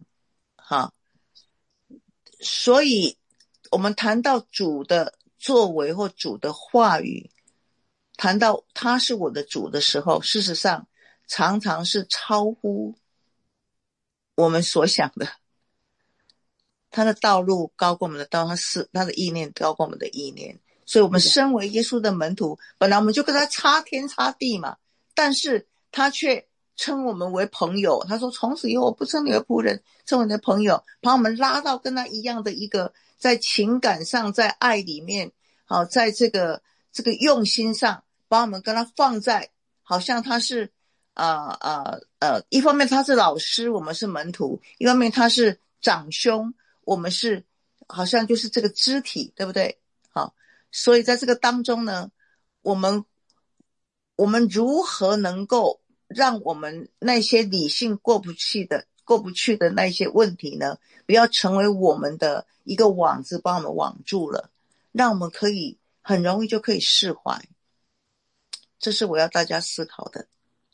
[SPEAKER 1] 所以我们谈到主的作为或主的话语，谈到他是我的主的时候，事实上常常是超乎我们所想的。他的道路高过我们的道路，他的意念高过我们的意念， 所以我们身为耶稣的门徒，本来我们就跟他差天差地嘛，但是他却称我们为朋友。他说从此以后我不称你为仆人，称为你的朋友，把我们拉到跟他一样的一个在情感上，在爱里面，好，在这个用心上，把我们跟他放在好像他是一方面他是老师，我们是门徒，一方面他是长兄，我们是好像就是这个肢体，对不对？好，所以在这个当中呢，我们如何能够让我们那些理性过不去的那些问题呢，不要成为我们的一个网子，把我们网住了，让我们可以很容易就可以释怀。这是我要大家思考的。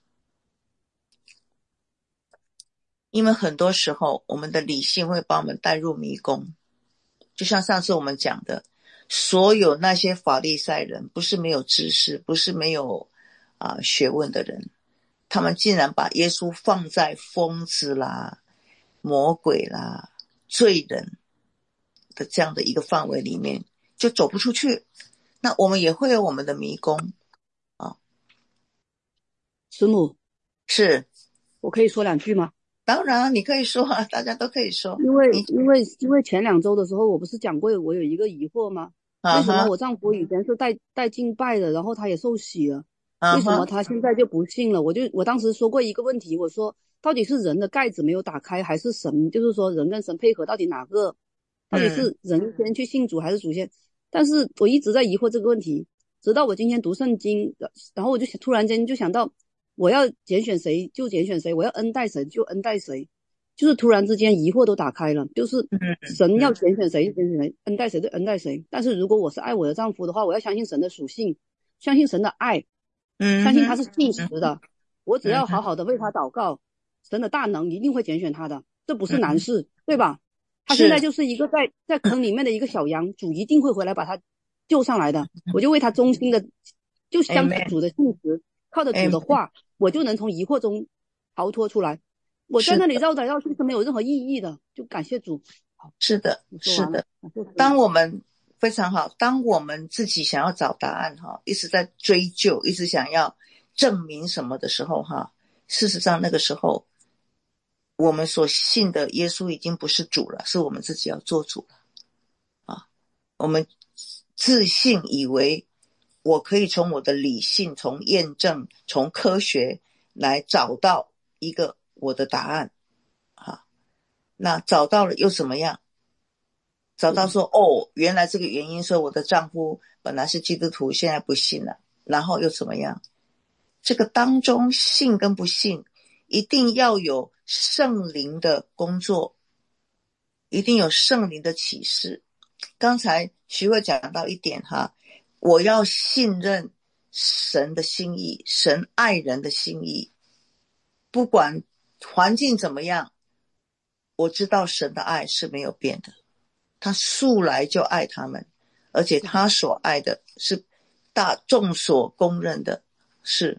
[SPEAKER 1] 因为很多时候我们的理性会把我们带入迷宫，就像上次我们讲的，所有那些法利赛人不是没有知识，不是没有学问的人，他们竟然把耶稣放在疯子啦、魔鬼啦、罪人的这样的一个范围里面，就走不出去。那我们也会有我们的迷宫啊。
[SPEAKER 5] 师母，
[SPEAKER 1] 是，
[SPEAKER 5] 我可以说2句吗？
[SPEAKER 1] 当然你可以说啊，大家都可以说。
[SPEAKER 5] 因为前2周的时候，我不是讲过我有一个疑惑吗？为什么我丈夫以前是带敬拜的，然后他也受洗了，为什么他现在就不信了？我当时说过一个问题，我说到底是人的盖子没有打开，还是神，就是说人跟神配合，到底哪个，到底是人先去信主还是主先？但是我一直在疑惑这个问题，直到我今天读圣经，然后我就突然间就想到，我要拣选谁就拣选谁，我要恩待谁就恩待谁，就是突然之间疑惑都打开了，就是神要拣选谁就拣选谁，恩待谁就恩待谁。但是如果我是爱我的丈夫的话，我要相信神的属性，相信神的爱，相信他是信实的，我只要好好的为他祷告，神的大能一定会拣选他的，这不是难事，对吧？他现在就是一个在坑里面的一个小羊，主一定会回来把他救上来的。我就为他忠心的，就相信主的信实，靠着主的话，我就能从疑惑中逃脱出来。我在那里绕来绕去是没有任何意义的，就感谢主。
[SPEAKER 1] 是的，是的。当我们非常好，当我们自己想要找答案一直在追究，一直想要证明什么的时候事实上那个时候我们所信的耶稣已经不是主了，是我们自己要做主了我们自信以为我可以从我的理性，从验证，从科学来找到一个我的答案那找到了又怎么样？找到说原来这个原因，说我的丈夫本来是基督徒，现在不信了，然后又怎么样？这个当中信跟不信一定要有圣灵的工作，一定有圣灵的启示。刚才徐慧讲到一点我要信任神的心意，神爱人的心意，不管环境怎么样，我知道神的爱是没有变的，他素来就爱他们，而且他所爱的是众所公认的，是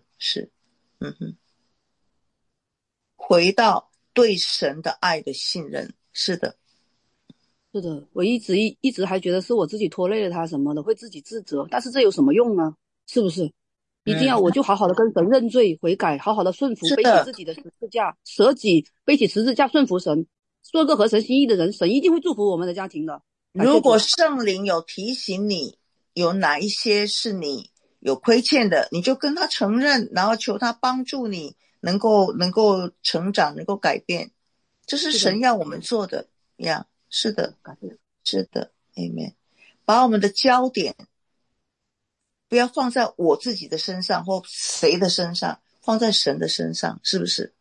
[SPEAKER 1] 回到对神的爱的信任。是的，
[SPEAKER 5] 我一直还觉得是我自己拖累了他什么的，会自己自责，但是这有什么用呢？是不是一定要我就好好的跟神认罪悔改，好好的顺服，背起自己的十字架，舍己背起十字架顺服神，做个合神心意的人，神一定会祝福我们的家庭的。
[SPEAKER 1] 如果圣灵有提醒你有哪一些是你有亏欠的，你就跟他承认，然后求他帮助你能够成长，能够改变，这是神要我们做的呀。是的，是的 Amen。 把我们的焦点不要放在我自己的身上或谁的身上，放在神的身上，是不是？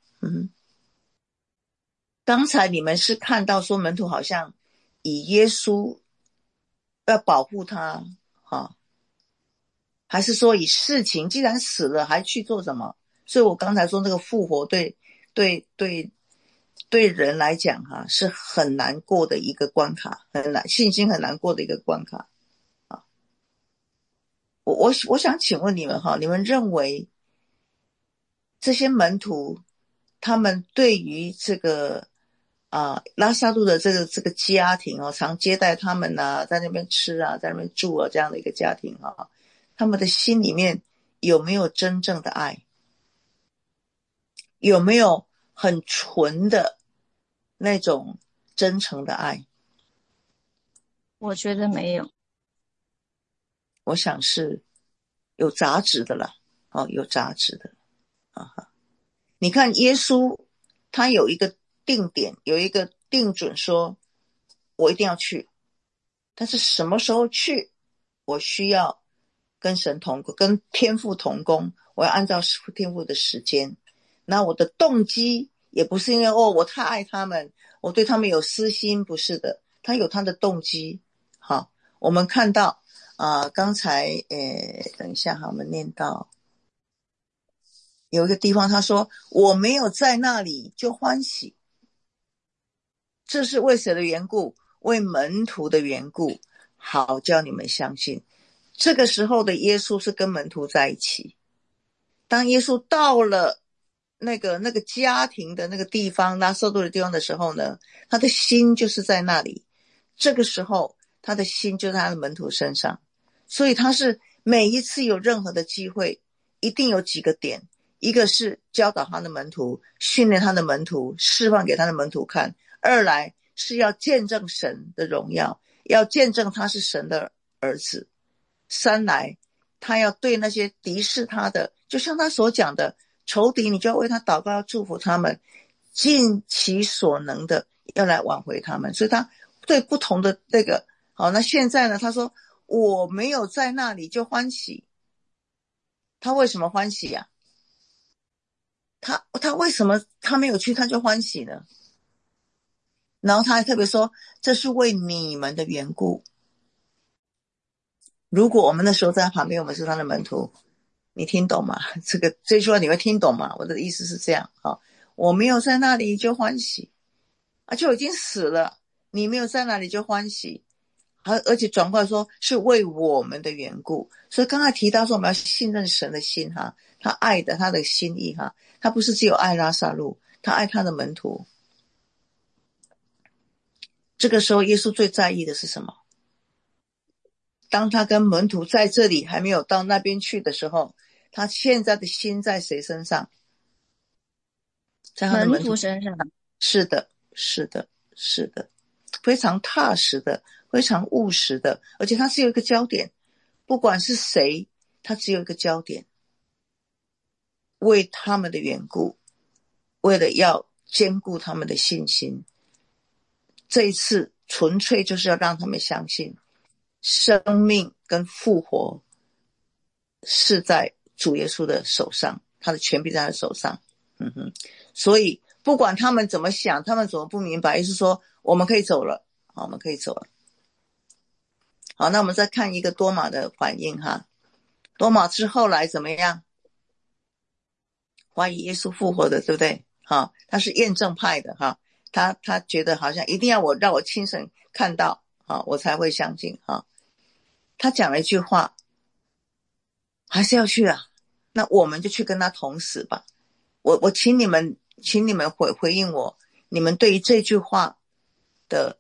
[SPEAKER 1] 刚才你们是看到说门徒好像以耶稣要保护他还是说以事情既然死了还去做什么？所以我刚才说那个复活对人来讲是很难过的一个关卡，信心很难过的一个关卡我想请问你们你们认为这些门徒他们对于这个拉萨路的这个家庭常接待他们在那边吃在那边住这样的一个家庭他们的心里面有没有真正的爱？有没有很纯的那种真诚的爱？
[SPEAKER 3] 我觉得没有。
[SPEAKER 1] 我想是有杂质的啦，有杂质的你看耶稣他有一个定点，有一个定准，说我一定要去，但是什么时候去，我需要跟神同工，跟天父同工，我要按照天父的时间。那我的动机也不是因为我太爱他们，我对他们有私心，不是的，他有他的动机。好，我们看到刚才等一下我们念到有一个地方他说我没有在那里就欢喜，这是为谁的缘故？为门徒的缘故，好叫你们相信。这个时候的耶稣是跟门徒在一起，当耶稣到了那个家庭的那个地方，拉撒路的地方的时候呢，他的心就是在那里，这个时候他的心就在他的门徒身上。所以他是每一次有任何的机会，一定有几个点，一个是教导他的门徒，训练他的门徒，释放给他的门徒看；二来是要见证神的荣耀，要见证他是神的儿子；三来他要对那些敌视他的，就像他所讲的仇敌，你就要为他祷告，要祝福他们，尽其所能的要来挽回他们。所以他对不同的那个那现在呢，他说我没有在那里就欢喜。他为什么欢喜啊？他为什么他没有去他就欢喜呢？然后他还特别说这是为你们的缘故。如果我们那时候在他旁边，我们是他的门徒，你听懂吗？这句话你会听懂吗？我的意思是这样我没有在那里就欢喜就已经死了，你没有在那里就欢喜，而且转过来说是为我们的缘故。所以刚才提到说我们要信任神的心他爱的他的心意他不是只有爱拉撒路，他爱他的门徒。这个时候耶稣最在意的是什么？当他跟门徒在这里还没有到那边去的时候，他现在的心在谁身上？在他的门徒
[SPEAKER 3] 身上。
[SPEAKER 1] 是的，是的，是的，非常踏实的，非常务实的，而且他只有一个焦点，不管是谁，他只有一个焦点，为他们的缘故，为了要兼顾他们的信心。这一次纯粹就是要让他们相信生命跟复活是在主耶稣的手上，他的权柄在他的手上。所以不管他们怎么想，他们怎么不明白，意思说我们可以走了，我们可以走了。好，那我们再看一个多马的反应多马是后来怎么样？怀疑耶稣复活的，对不对？他是验证派的他觉得好像一定要让我亲身看到我才会相信他讲了一句话，还是要去那我们就去跟他同死吧。我请你们回应我，你们对于这句话的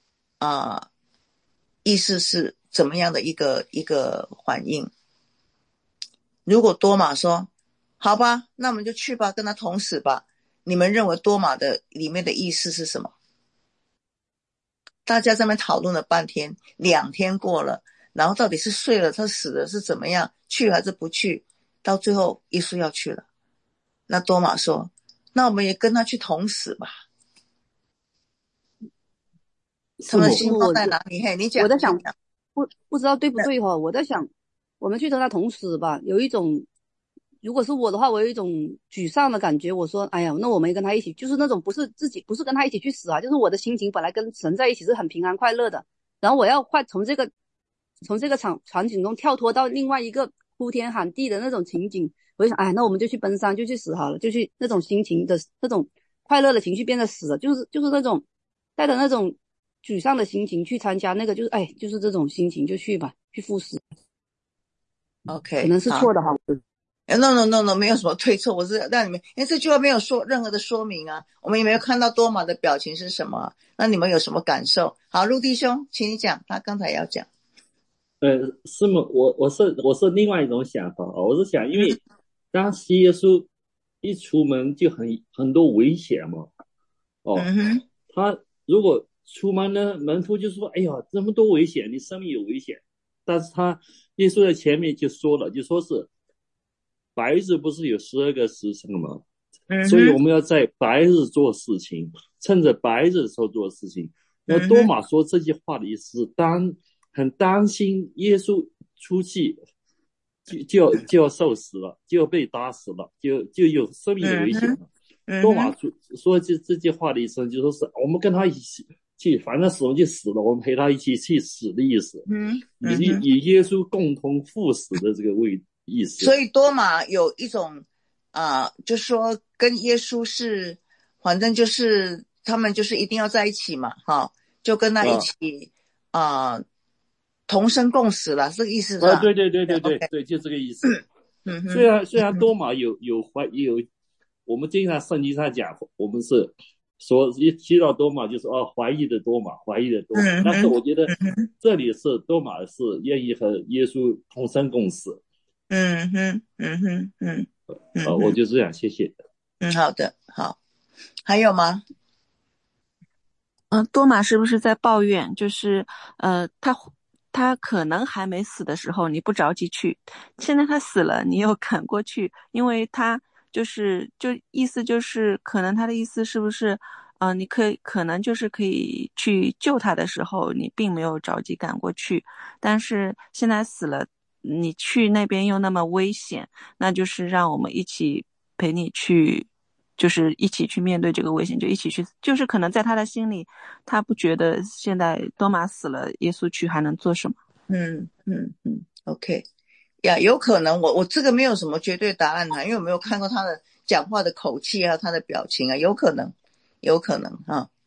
[SPEAKER 1] 意思是怎么样的一个反应？如果多马说好吧，那我们就去吧，跟他同死吧，你们认为多马的里面的意思是什么？大家在那边讨论了半天，2天过了，然后到底是睡了他死了是怎么样，去还是不去，到最后耶稣要去了，那多马说那我们也跟他去同死吧。他们的心放在哪里？你讲。
[SPEAKER 5] 我在想不知道对不对我在想我们去跟他同死吧，有一种，如果是我的话，我有一种沮丧的感觉。我说哎呀，那我们也跟他一起，就是那种不是跟他一起去死就是我的心情本来跟神在一起是很平安快乐的，然后我要从这个场景中跳脱到另外一个哭天喊地的那种情景，我就想哎，那我们就去奔丧，就去死好了，就去那种心情的那种快乐的情绪变得死了，就是那种带着那种沮丧的心情去参加那个，就是这种心情就去吧，去赴死。
[SPEAKER 1] OK，
[SPEAKER 5] 可能是错的
[SPEAKER 1] No， 没有什么对错，我是让你们，因为这句话没有说任何的说明啊，我们也没有看到多玛的表情是什么，那你们有什么感受？好，陆弟兄，请你讲，他刚才要讲。
[SPEAKER 4] 是吗？我是另外一种想法啊，我是想，因为当时耶稣一出门就很多危险嘛，他如果出门呢，门徒就说：“哎呀，这么多危险，你生命有危险。”但是耶稣在前面就说了，就说是白日不是有12个时辰吗？所以我们要在白日做事情，趁着白日的时候做事情。那多马说这句话的意思是很担心耶稣出去就要受死了，就要被打死了，就有生命的危险了。多马说这句话的意思就说是我们跟他一起去，反正死了就死了，我们陪他一起去死的意思。以耶稣共同赴死的这个意思。
[SPEAKER 1] 所以多马有一种就说跟耶稣是，反正就是他们就是一定要在一起嘛，就跟他一起同生共死了，这个意思是吧？
[SPEAKER 4] 对，就这个意思。虽然多马有我们经常圣经上讲，我们是说一提到多马就是怀疑的多马，但是我觉得这里是多马是愿意和耶稣同生共死。我就这样，谢谢。
[SPEAKER 1] 好的，好，还有吗？
[SPEAKER 6] 多马是不是在抱怨？就是他可能还没死的时候你不着急去，现在他死了你又赶过去，因为他意思就是可能他的意思是不是你可能就是可以去救他的时候你并没有着急赶过去，但是现在死了你去那边又那么危险，那就是让我们一起陪你去，就是一起去面对这个危险，就一起去，就是可能在他的心里他不觉得现在多马死了耶稣去还能做什么。
[SPEAKER 1] OK 呀，有可能我这个没有什么绝对答案因为我没有看过他的讲话的口气他的表情有可能有可能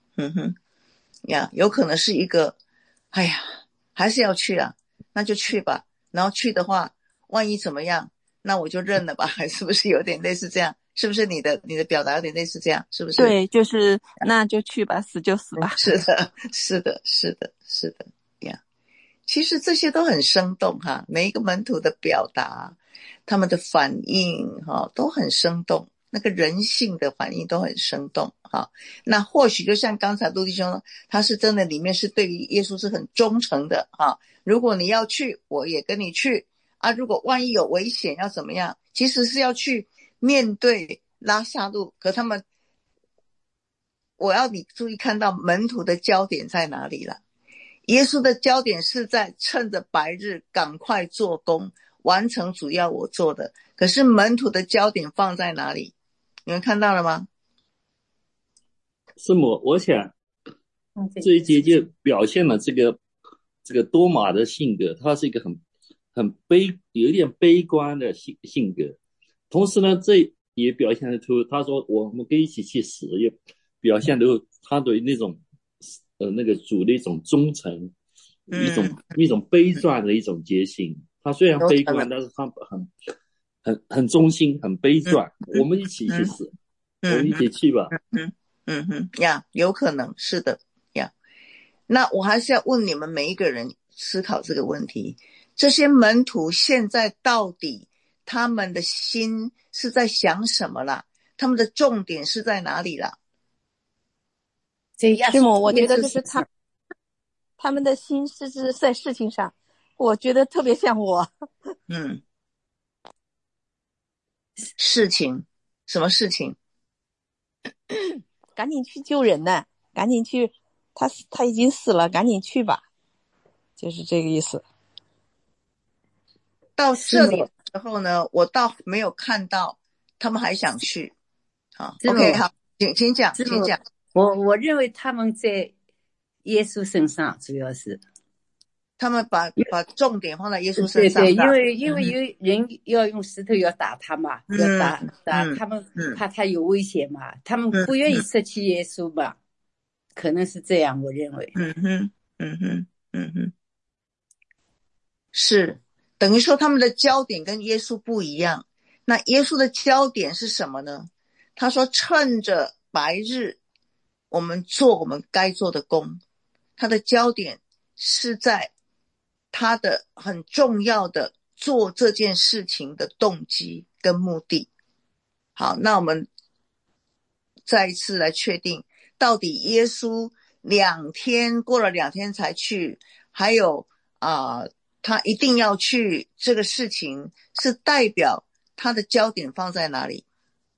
[SPEAKER 1] 有可能是一个哎呀还是要去那就去吧，然后去的话万一怎么样那我就认了吧，是不是有点类似这样？是不是你的表达有点类似这样？是不是？
[SPEAKER 6] 对，就是那就去吧，死就死吧。
[SPEAKER 1] 是的呀。其实这些都很生动每一个门徒的表达，他们的反应都很生动，那个人性的反应都很生动那或许就像刚才陆弟兄他是真的里面是对于耶稣是很忠诚的如果你要去我也跟你去如果万一有危险要怎么样，其实是要去面对拉撒路，可他们我要你注意看到门徒的焦点在哪里了。耶稣的焦点是在趁着白日赶快做工，完成主要我做的，可是门徒的焦点放在哪里？你们看到了吗？
[SPEAKER 4] 是我想这一节就表现了这个多马的性格，他是一个有点悲观的性格，同时呢这也表现出他说我们跟一起去死，也表现出他对那种那个主的一种忠诚，一种悲壮的一种决心。他虽然悲观，但是他很忠心，很悲壮。我们一起去死，我们一起去吧。
[SPEAKER 1] 有可能是的呀。那我还是要问你们每一个人思考这个问题：这些门徒现在到底他们的心是在想什么啦？他们的重点是在哪里啦？
[SPEAKER 2] 师母，我觉得就是他们的心思是在事情上，我觉得特别像我。
[SPEAKER 1] 事情，什么事情？
[SPEAKER 2] 赶紧去救人呢，赶紧去，他已经死了，赶紧去吧，就是这个意思。
[SPEAKER 1] 到这里的时候呢，我倒没有看到他们还想去。OK， 好，请讲。
[SPEAKER 7] 我认为他们在耶稣身上，主要是
[SPEAKER 1] 他们把重点放在耶稣身上。
[SPEAKER 7] 对，因为有人要用石头要打他嘛，要打他们，怕他有危险嘛，他们不愿意舍弃耶稣嘛，可能是这样，我认为。
[SPEAKER 1] 是等于说他们的焦点跟耶稣不一样， 那耶稣的焦点是什么呢？他说趁着白日我们做我们该做的工，他的焦点是在他的很重要的做这件事情的动机跟目的。好，那我们再一次来确定，到底耶稣过了2天才去，还有他一定要去这个事情，是代表他的焦点放在哪里？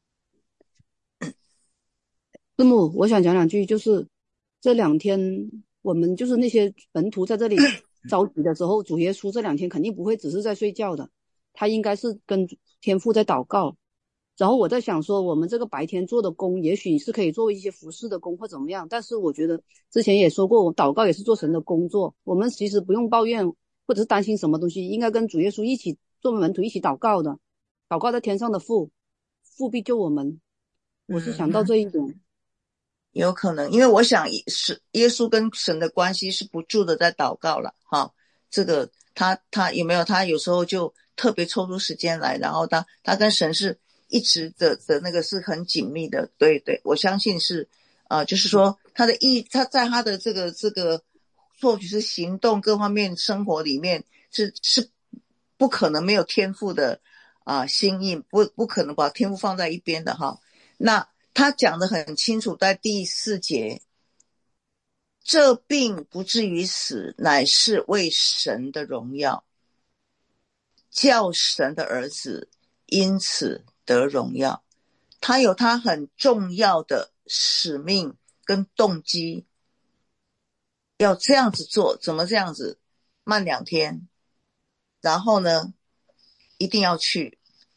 [SPEAKER 5] 师母，我想讲2句，就是这2天我们就是那些门徒在这里着急的时候，主耶稣这2天肯定不会只是在睡觉的，他应该是跟天父在祷告。然后我在想说，我们这个白天做的工也许是可以做一些服侍的工或怎么样，但是我觉得之前也说过，我祷告也是做神的工作，我们其实不用抱怨或者是担心什么东西，应该跟主耶稣一起做门徒一起祷告的，祷告在天上的父必救我们。我是想到这一点。
[SPEAKER 1] 有可能，因为我想是耶稣跟神的关系是不住的在祷告了哈。这个他有没有，他有时候就特别抽出时间来，然后他跟神是一直的那个是很紧密的。对对，我相信是就是说他在他的这个或许是行动各方面生活里面是不可能没有天父的心意，不可能把天父放在一边的哈。那他讲得很清楚，在第4节，这病不至于死，乃是为神的荣耀，叫神的儿子因此得荣耀。他有他很重要的使命跟动机，要这样子做。怎么这样子？慢2天，然后呢一定要去。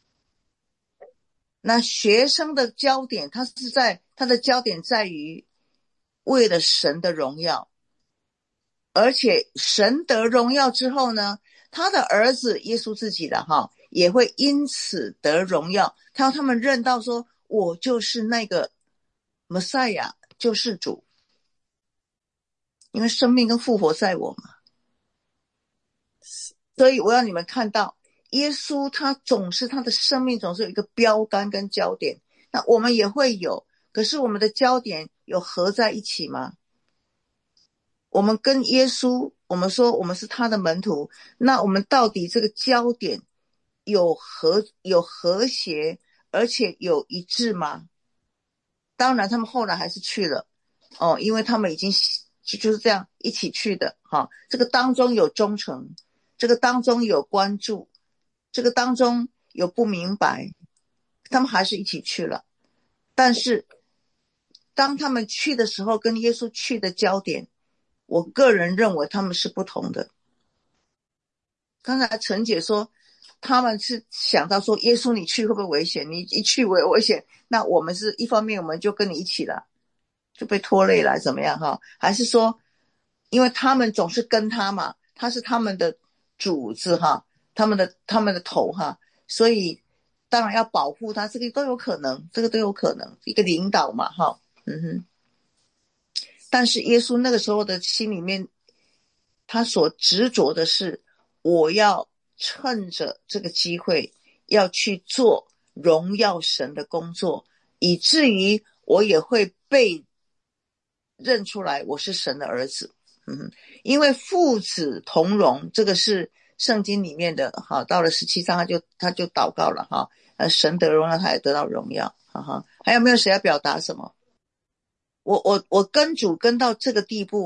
[SPEAKER 1] 那学生的焦点，他的焦点在于为了神的荣耀，而且神得荣耀之后呢，他的儿子耶稣自己的也会因此得荣耀。他要他们认到说，我就是那个 Messiah 救世主，因为生命跟复活在我嘛。所以我要你们看到耶稣他的生命总是有一个标杆跟焦点，那我们也会有，可是我们的焦点有合在一起吗？我们跟耶稣，我们说我们是他的门徒，那我们到底这个焦点有和谐，而且有一致吗？当然他们后来还是去了因为他们已经就是这样一起去的这个当中有忠诚，这个当中有关注，这个当中有不明白，他们还是一起去了。但是当他们去的时候，跟耶稣去的焦点，我个人认为他们是不同的。刚才陈姐说他们是想到说，耶稣你去会不会危险？你一去危险，那我们是一方面我们就跟你一起了，就被拖累了怎么样还是说因为他们总是跟他嘛，他是他们的主子他们的头所以当然要保护他，这个都有可能，一个领导嘛但是耶稣那个时候的心里面，他所执着的是，我要趁着这个机会要去做荣耀神的工作，以至于我也会被认出来我是神的儿子因为父子同荣，这个是圣经里面的到了17章他就祷告了神得荣耀，他也得到荣耀还有没有谁要表达什么？我跟主跟到这个地步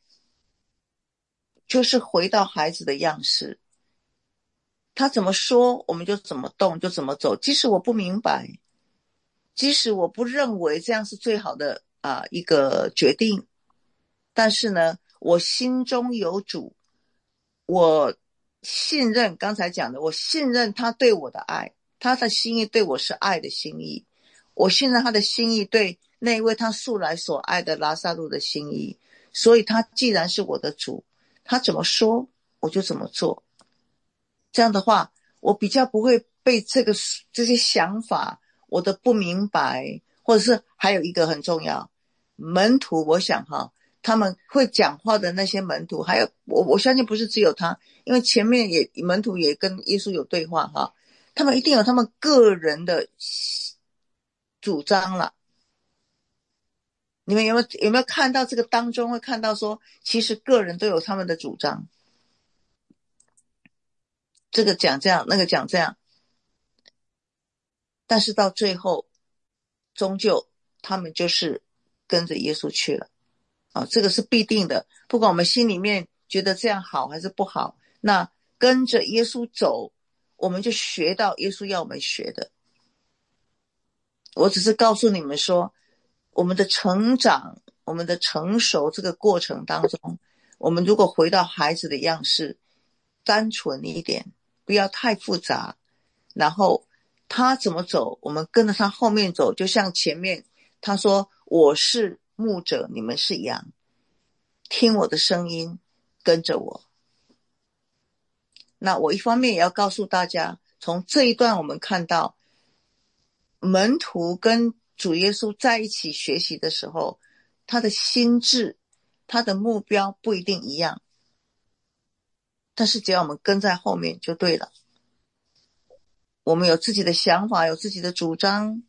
[SPEAKER 1] 就是回到孩子的样式，他怎么说我们就怎么动，就怎么走，即使我不明白，即使我不认为这样是最好的一个决定，但是呢我心中有主，我信任刚才讲的，我信任他对我的爱，他的心意对我是爱的心意，我信任他的心意对那一位他素来所爱的拉撒路的心意，所以他既然是我的主，他怎么说我就怎么做。这样的话我比较不会被这些想法，我的不明白，或者是还有一个很重要，门徒我想他们会讲话的那些门徒，还有我相信不是只有他，因为前面门徒也跟耶稣有对话他们一定有他们个人的主张了。你们有没有看到这个当中会看到说，其实个人都有他们的主张，这个讲这样，那个讲这样，但是到最后终究他们就是跟着耶稣去了啊，这个是必定的。不管我们心里面觉得这样好还是不好，那跟着耶稣走，我们就学到耶稣要我们学的。我只是告诉你们说，我们的成长，我们的成熟这个过程当中，我们如果回到孩子的样式，单纯一点，不要太复杂，然后他怎么走，我们跟着他后面走，就像前面他说，我是牧者，你们是羊，听我的声音，跟着我。那我一方面也要告诉大家，从这一段我们看到门徒跟主耶稣在一起学习的时候，他的心智，他的目标不一定一样，但是只要我们跟在后面就对了。我们有自己的想法，有自己的主张，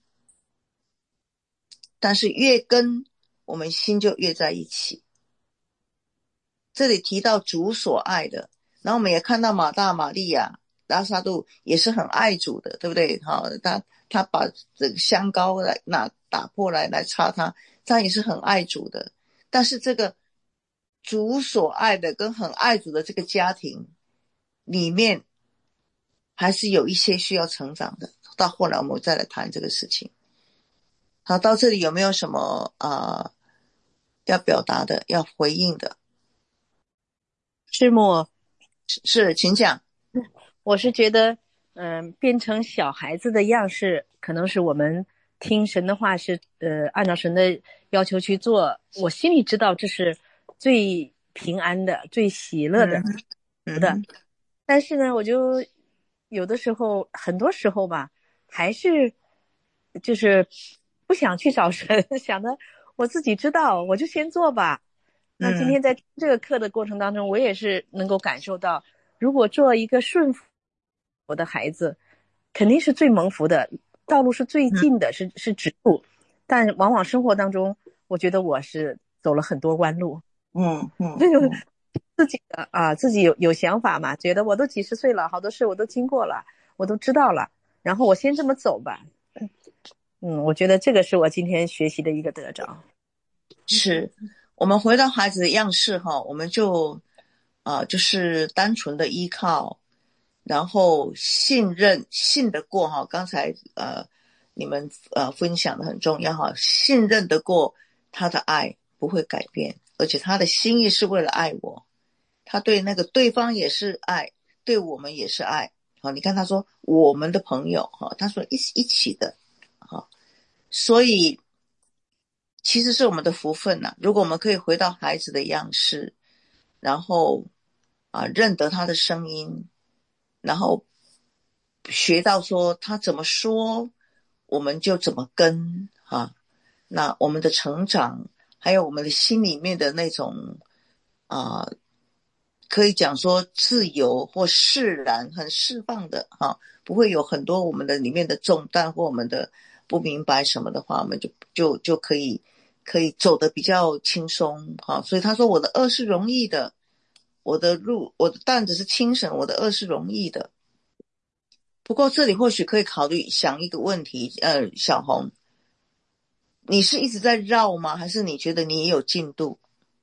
[SPEAKER 1] 但是越跟，我们心就越在一起。这里提到主所爱的，然后我们也看到马大、马利亚、拉撒路也是很爱主的，对不对？好，他把这个香膏来打破来擦他也是很爱主的。但是这个主所爱的跟很爱主的这个家庭里面，还是有一些需要成长的。到后来我们再来谈这个事情。好，到这里有没有什么要表达的，要回应的？
[SPEAKER 2] 师母，
[SPEAKER 1] 是，请讲。
[SPEAKER 2] 我是觉得变成小孩子的样式，可能是我们听神的话是按照神的要求去做，我心里知道这是最平安的、最喜乐的但是呢，我就有的时候，很多时候吧，还是就是不想去找神，想着我自己知道，我就先做吧。那今天在这个课的过程当中，我也是能够感受到，如果做一个顺服我的孩子，肯定是最蒙福的，道路是最近的，是直路，但往往生活当中，我觉得我是走了很多弯路。这个自己有想法嘛，觉得我都几十岁了，好多事我都经过了，我都知道了，然后我先这么走吧。我觉得这个是我今天学习的一个得着。
[SPEAKER 1] 是，我们回到孩子的样式哈，我们就是单纯的依靠，然后信得过哈。刚才你们分享的很重要哈，信任得过他的爱不会改变，而且他的心意是为了爱我，他对那个对方也是爱，对我们也是爱。好，你看他说我们的朋友哈，他说一起的哈，所以其实是我们的福分呐。如果我们可以回到孩子的样式，然后认得他的声音，然后学到说他怎么说，我们就怎么跟那我们的成长，还有我们的心里面的那种可以讲说自由或释然，很释放的不会有很多我们的里面的重担或我们的不明白什么的话，我们就可以走得比较轻松所以他说我的恶是容易的，我的担子是轻省，我的恶是容易的。不过这里或许可以考虑想一个问题，小红，你是一直在绕吗？还是你觉得你也有进度？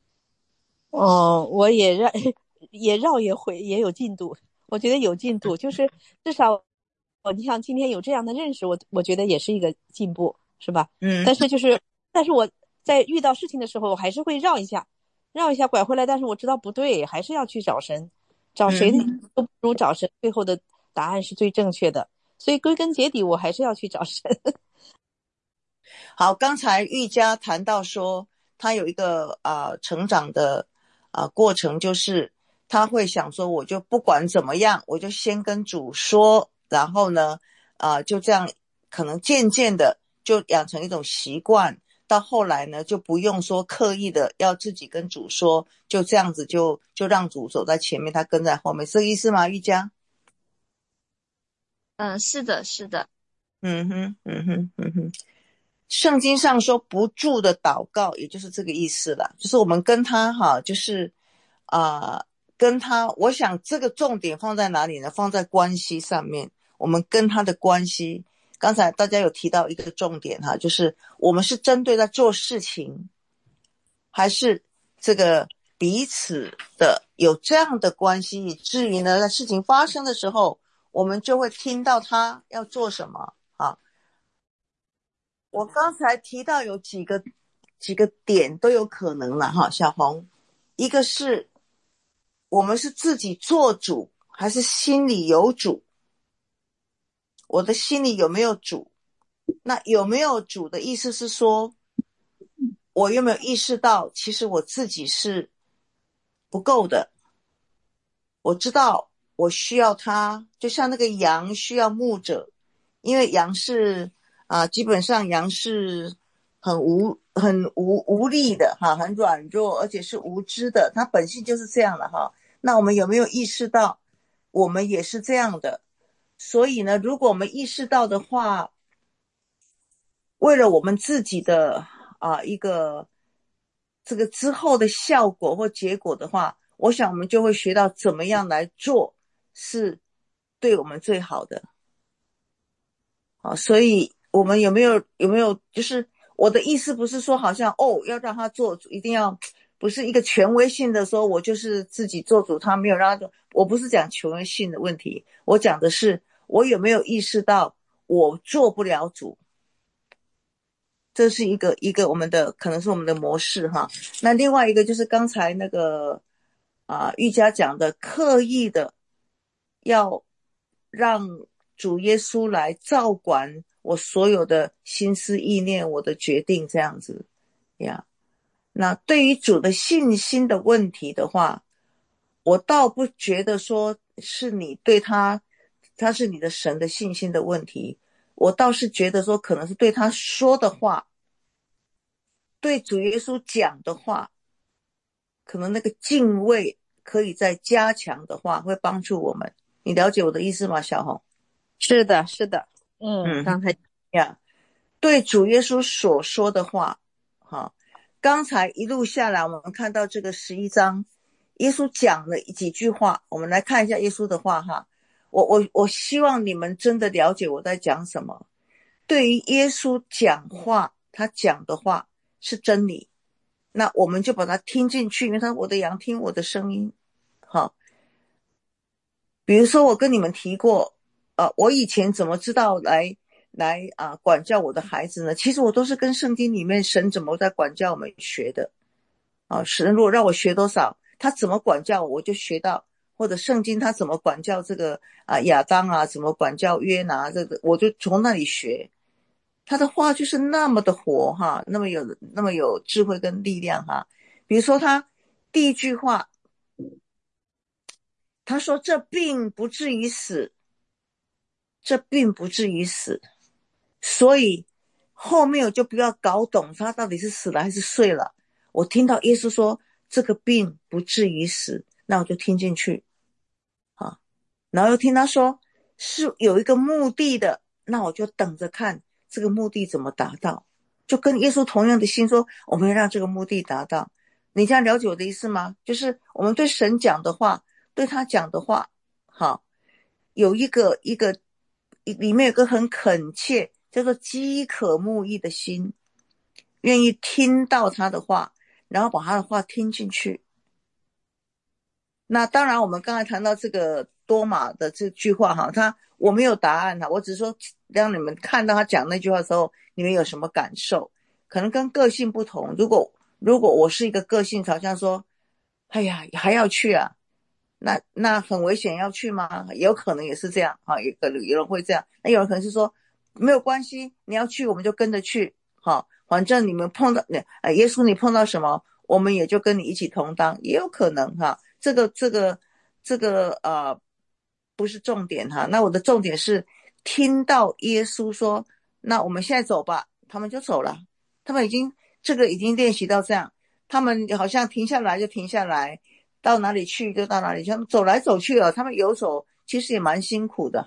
[SPEAKER 2] 我也绕也有进度，我觉得有进度，就是至少你像今天有这样的认识，我觉得也是一个进步，是吧？但是我在遇到事情的时候，我还是会绕一下拐回来，但是我知道不对，还是要去找神，找谁都不如找神，最后的答案是最正确的，所以归根结底我还是要去找神。
[SPEAKER 1] 好，刚才玉佳谈到说他有一个成长的过程，就是他会想说我就不管怎么样，我就先跟主说，然后呢就这样可能渐渐的就养成一种习惯，到后来呢就不用说刻意的要自己跟主说，就这样子就让主走在前面，他跟在后面，是这个意思吗？玉佳？
[SPEAKER 3] 是的，是的。
[SPEAKER 1] 圣经上说不住的祷告，也就是这个意思啦，就是我们跟他就是跟他，我想这个重点放在哪里呢？放在关系上面。我们跟他的关系，刚才大家有提到一个重点就是我们是针对在做事情，还是这个彼此的有这样的关系，以至于呢，在事情发生的时候，我们就会听到他要做什么我刚才提到有几个点都有可能了小红，一个是我们是自己做主，还是心里有主？我的心里有没有主？那有没有主的意思是说，我有没有意识到其实我自己是不够的，我知道我需要他，就像那个羊需要牧者，因为羊是基本上羊是很无力的很软弱，而且是无知的，它本性就是这样的那我们有没有意识到我们也是这样的？所以呢，如果我们意识到的话，为了我们自己的一个这个之后的效果或结果的话，我想我们就会学到怎么样来做是对我们最好的所以我们有没有就是我的意思不是说好像要让他做主，一定要不是一个权威性的说我就是自己做主，他没有让他做，我不是讲权威性的问题，我讲的是我有没有意识到我做不了主，这是一个我们的可能是我们的模式那另外一个就是刚才那个玉佳讲的，刻意的要让主耶稣来照管我所有的心思意念，我的决定这样子那对于主的信心的问题的话，我倒不觉得说是你对他是你的神的信心的问题，我倒是觉得说可能是对他说的话，对主耶稣讲的话，可能那个敬畏可以再加强的话，会帮助我们。你了解我的意思吗，小红？
[SPEAKER 2] 是的，是的。刚才
[SPEAKER 1] 对主耶稣所说的话刚才一路下来我们看到这个11章耶稣讲了几句话，我们来看一下耶稣的话我希望你们真的了解我在讲什么。对于耶稣讲话，他讲的话是真理，那我们就把它听进去，因为我的羊听我的声音比如说我跟你们提过我以前怎么知道来管教我的孩子呢？其实我都是跟圣经里面神怎么在管教我们学的神如果让我学多少，他怎么管教我就学到，或者圣经他怎么管教这个亚当怎么管教约拿，这个我就从那里学。他的话就是那么的活那么有智慧跟力量比如说他第一句话，他说这病不至于死，这病不至于死，所以后面我就不要搞懂他到底是死了还是睡了。我听到耶稣说这个病不至于死，那我就听进去然后又听他说是有一个目的的，那我就等着看这个目的怎么达到，就跟耶稣同样的心说我们要让这个目的达到。你这样了解我的意思吗？就是我们对神讲的话，对他讲的话有一个里面有个很恳切叫做饥渴慕义的心，愿意听到他的话，然后把他的话听进去。那当然我们刚才谈到这个多马的这句话我没有答案我只是说让你们看到他讲那句话的时候，你们有什么感受，可能跟个性不同。如果我是一个个性好像说哎呀还要去那很危险，要去吗？有可能也是这样有人会这样。那有人可能是说没有关系，你要去我们就跟着去反正你们碰到耶稣你碰到什么我们也就跟你一起同当，也有可能这个不是重点那我的重点是听到耶稣说那我们现在走吧，他们就走了。他们已经练习到这样，他们好像停下来就停下来，到哪里去就到哪里去，他们走来走去他们游走其实也蛮辛苦的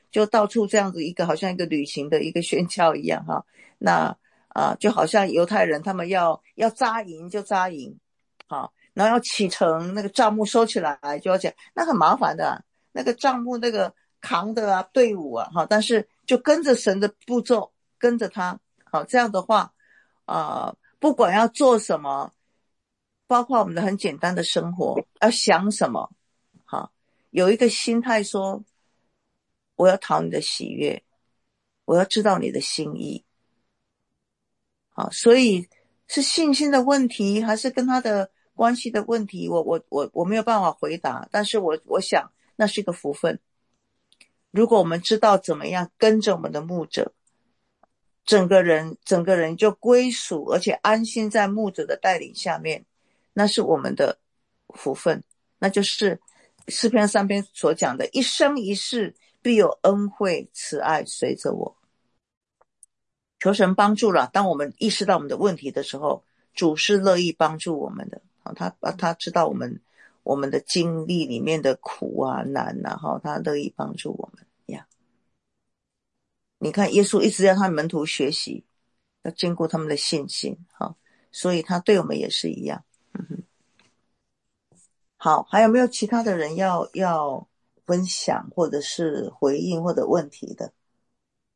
[SPEAKER 1] 就到处这样子一个好像一个旅行的一个宣教一样哈。那就好像犹太人他们要扎营就扎营，好，然后要启程，那个帐幕收起来就要讲，那很麻烦的那个帐幕那个扛的队伍哈，但是就跟着神的步骤，跟着他，好，这样的话不管要做什么，包括我们的很简单的生活，要想什么，好，有一个心态说，我要讨你的喜悦，我要知道你的心意，好，所以是信心的问题，还是跟他的关系的问题？我没有办法回答，但是我想那是一个福分。如果我们知道怎么样跟着我们的牧者，整个人就归属，而且安心在牧者的带领下面，那是我们的福分。那就是诗篇3篇所讲的，一生一世必有恩惠慈爱随着我。求神帮助了，当我们意识到我们的问题的时候，主是乐意帮助我们的。他知道我们的经历里面的苦难他乐意帮助我们呀。你看耶稣一直让他门徒学习，要兼顾他们的信心，所以他对我们也是一样。好，还有没有其他的人要分享或者是回应或者问题的？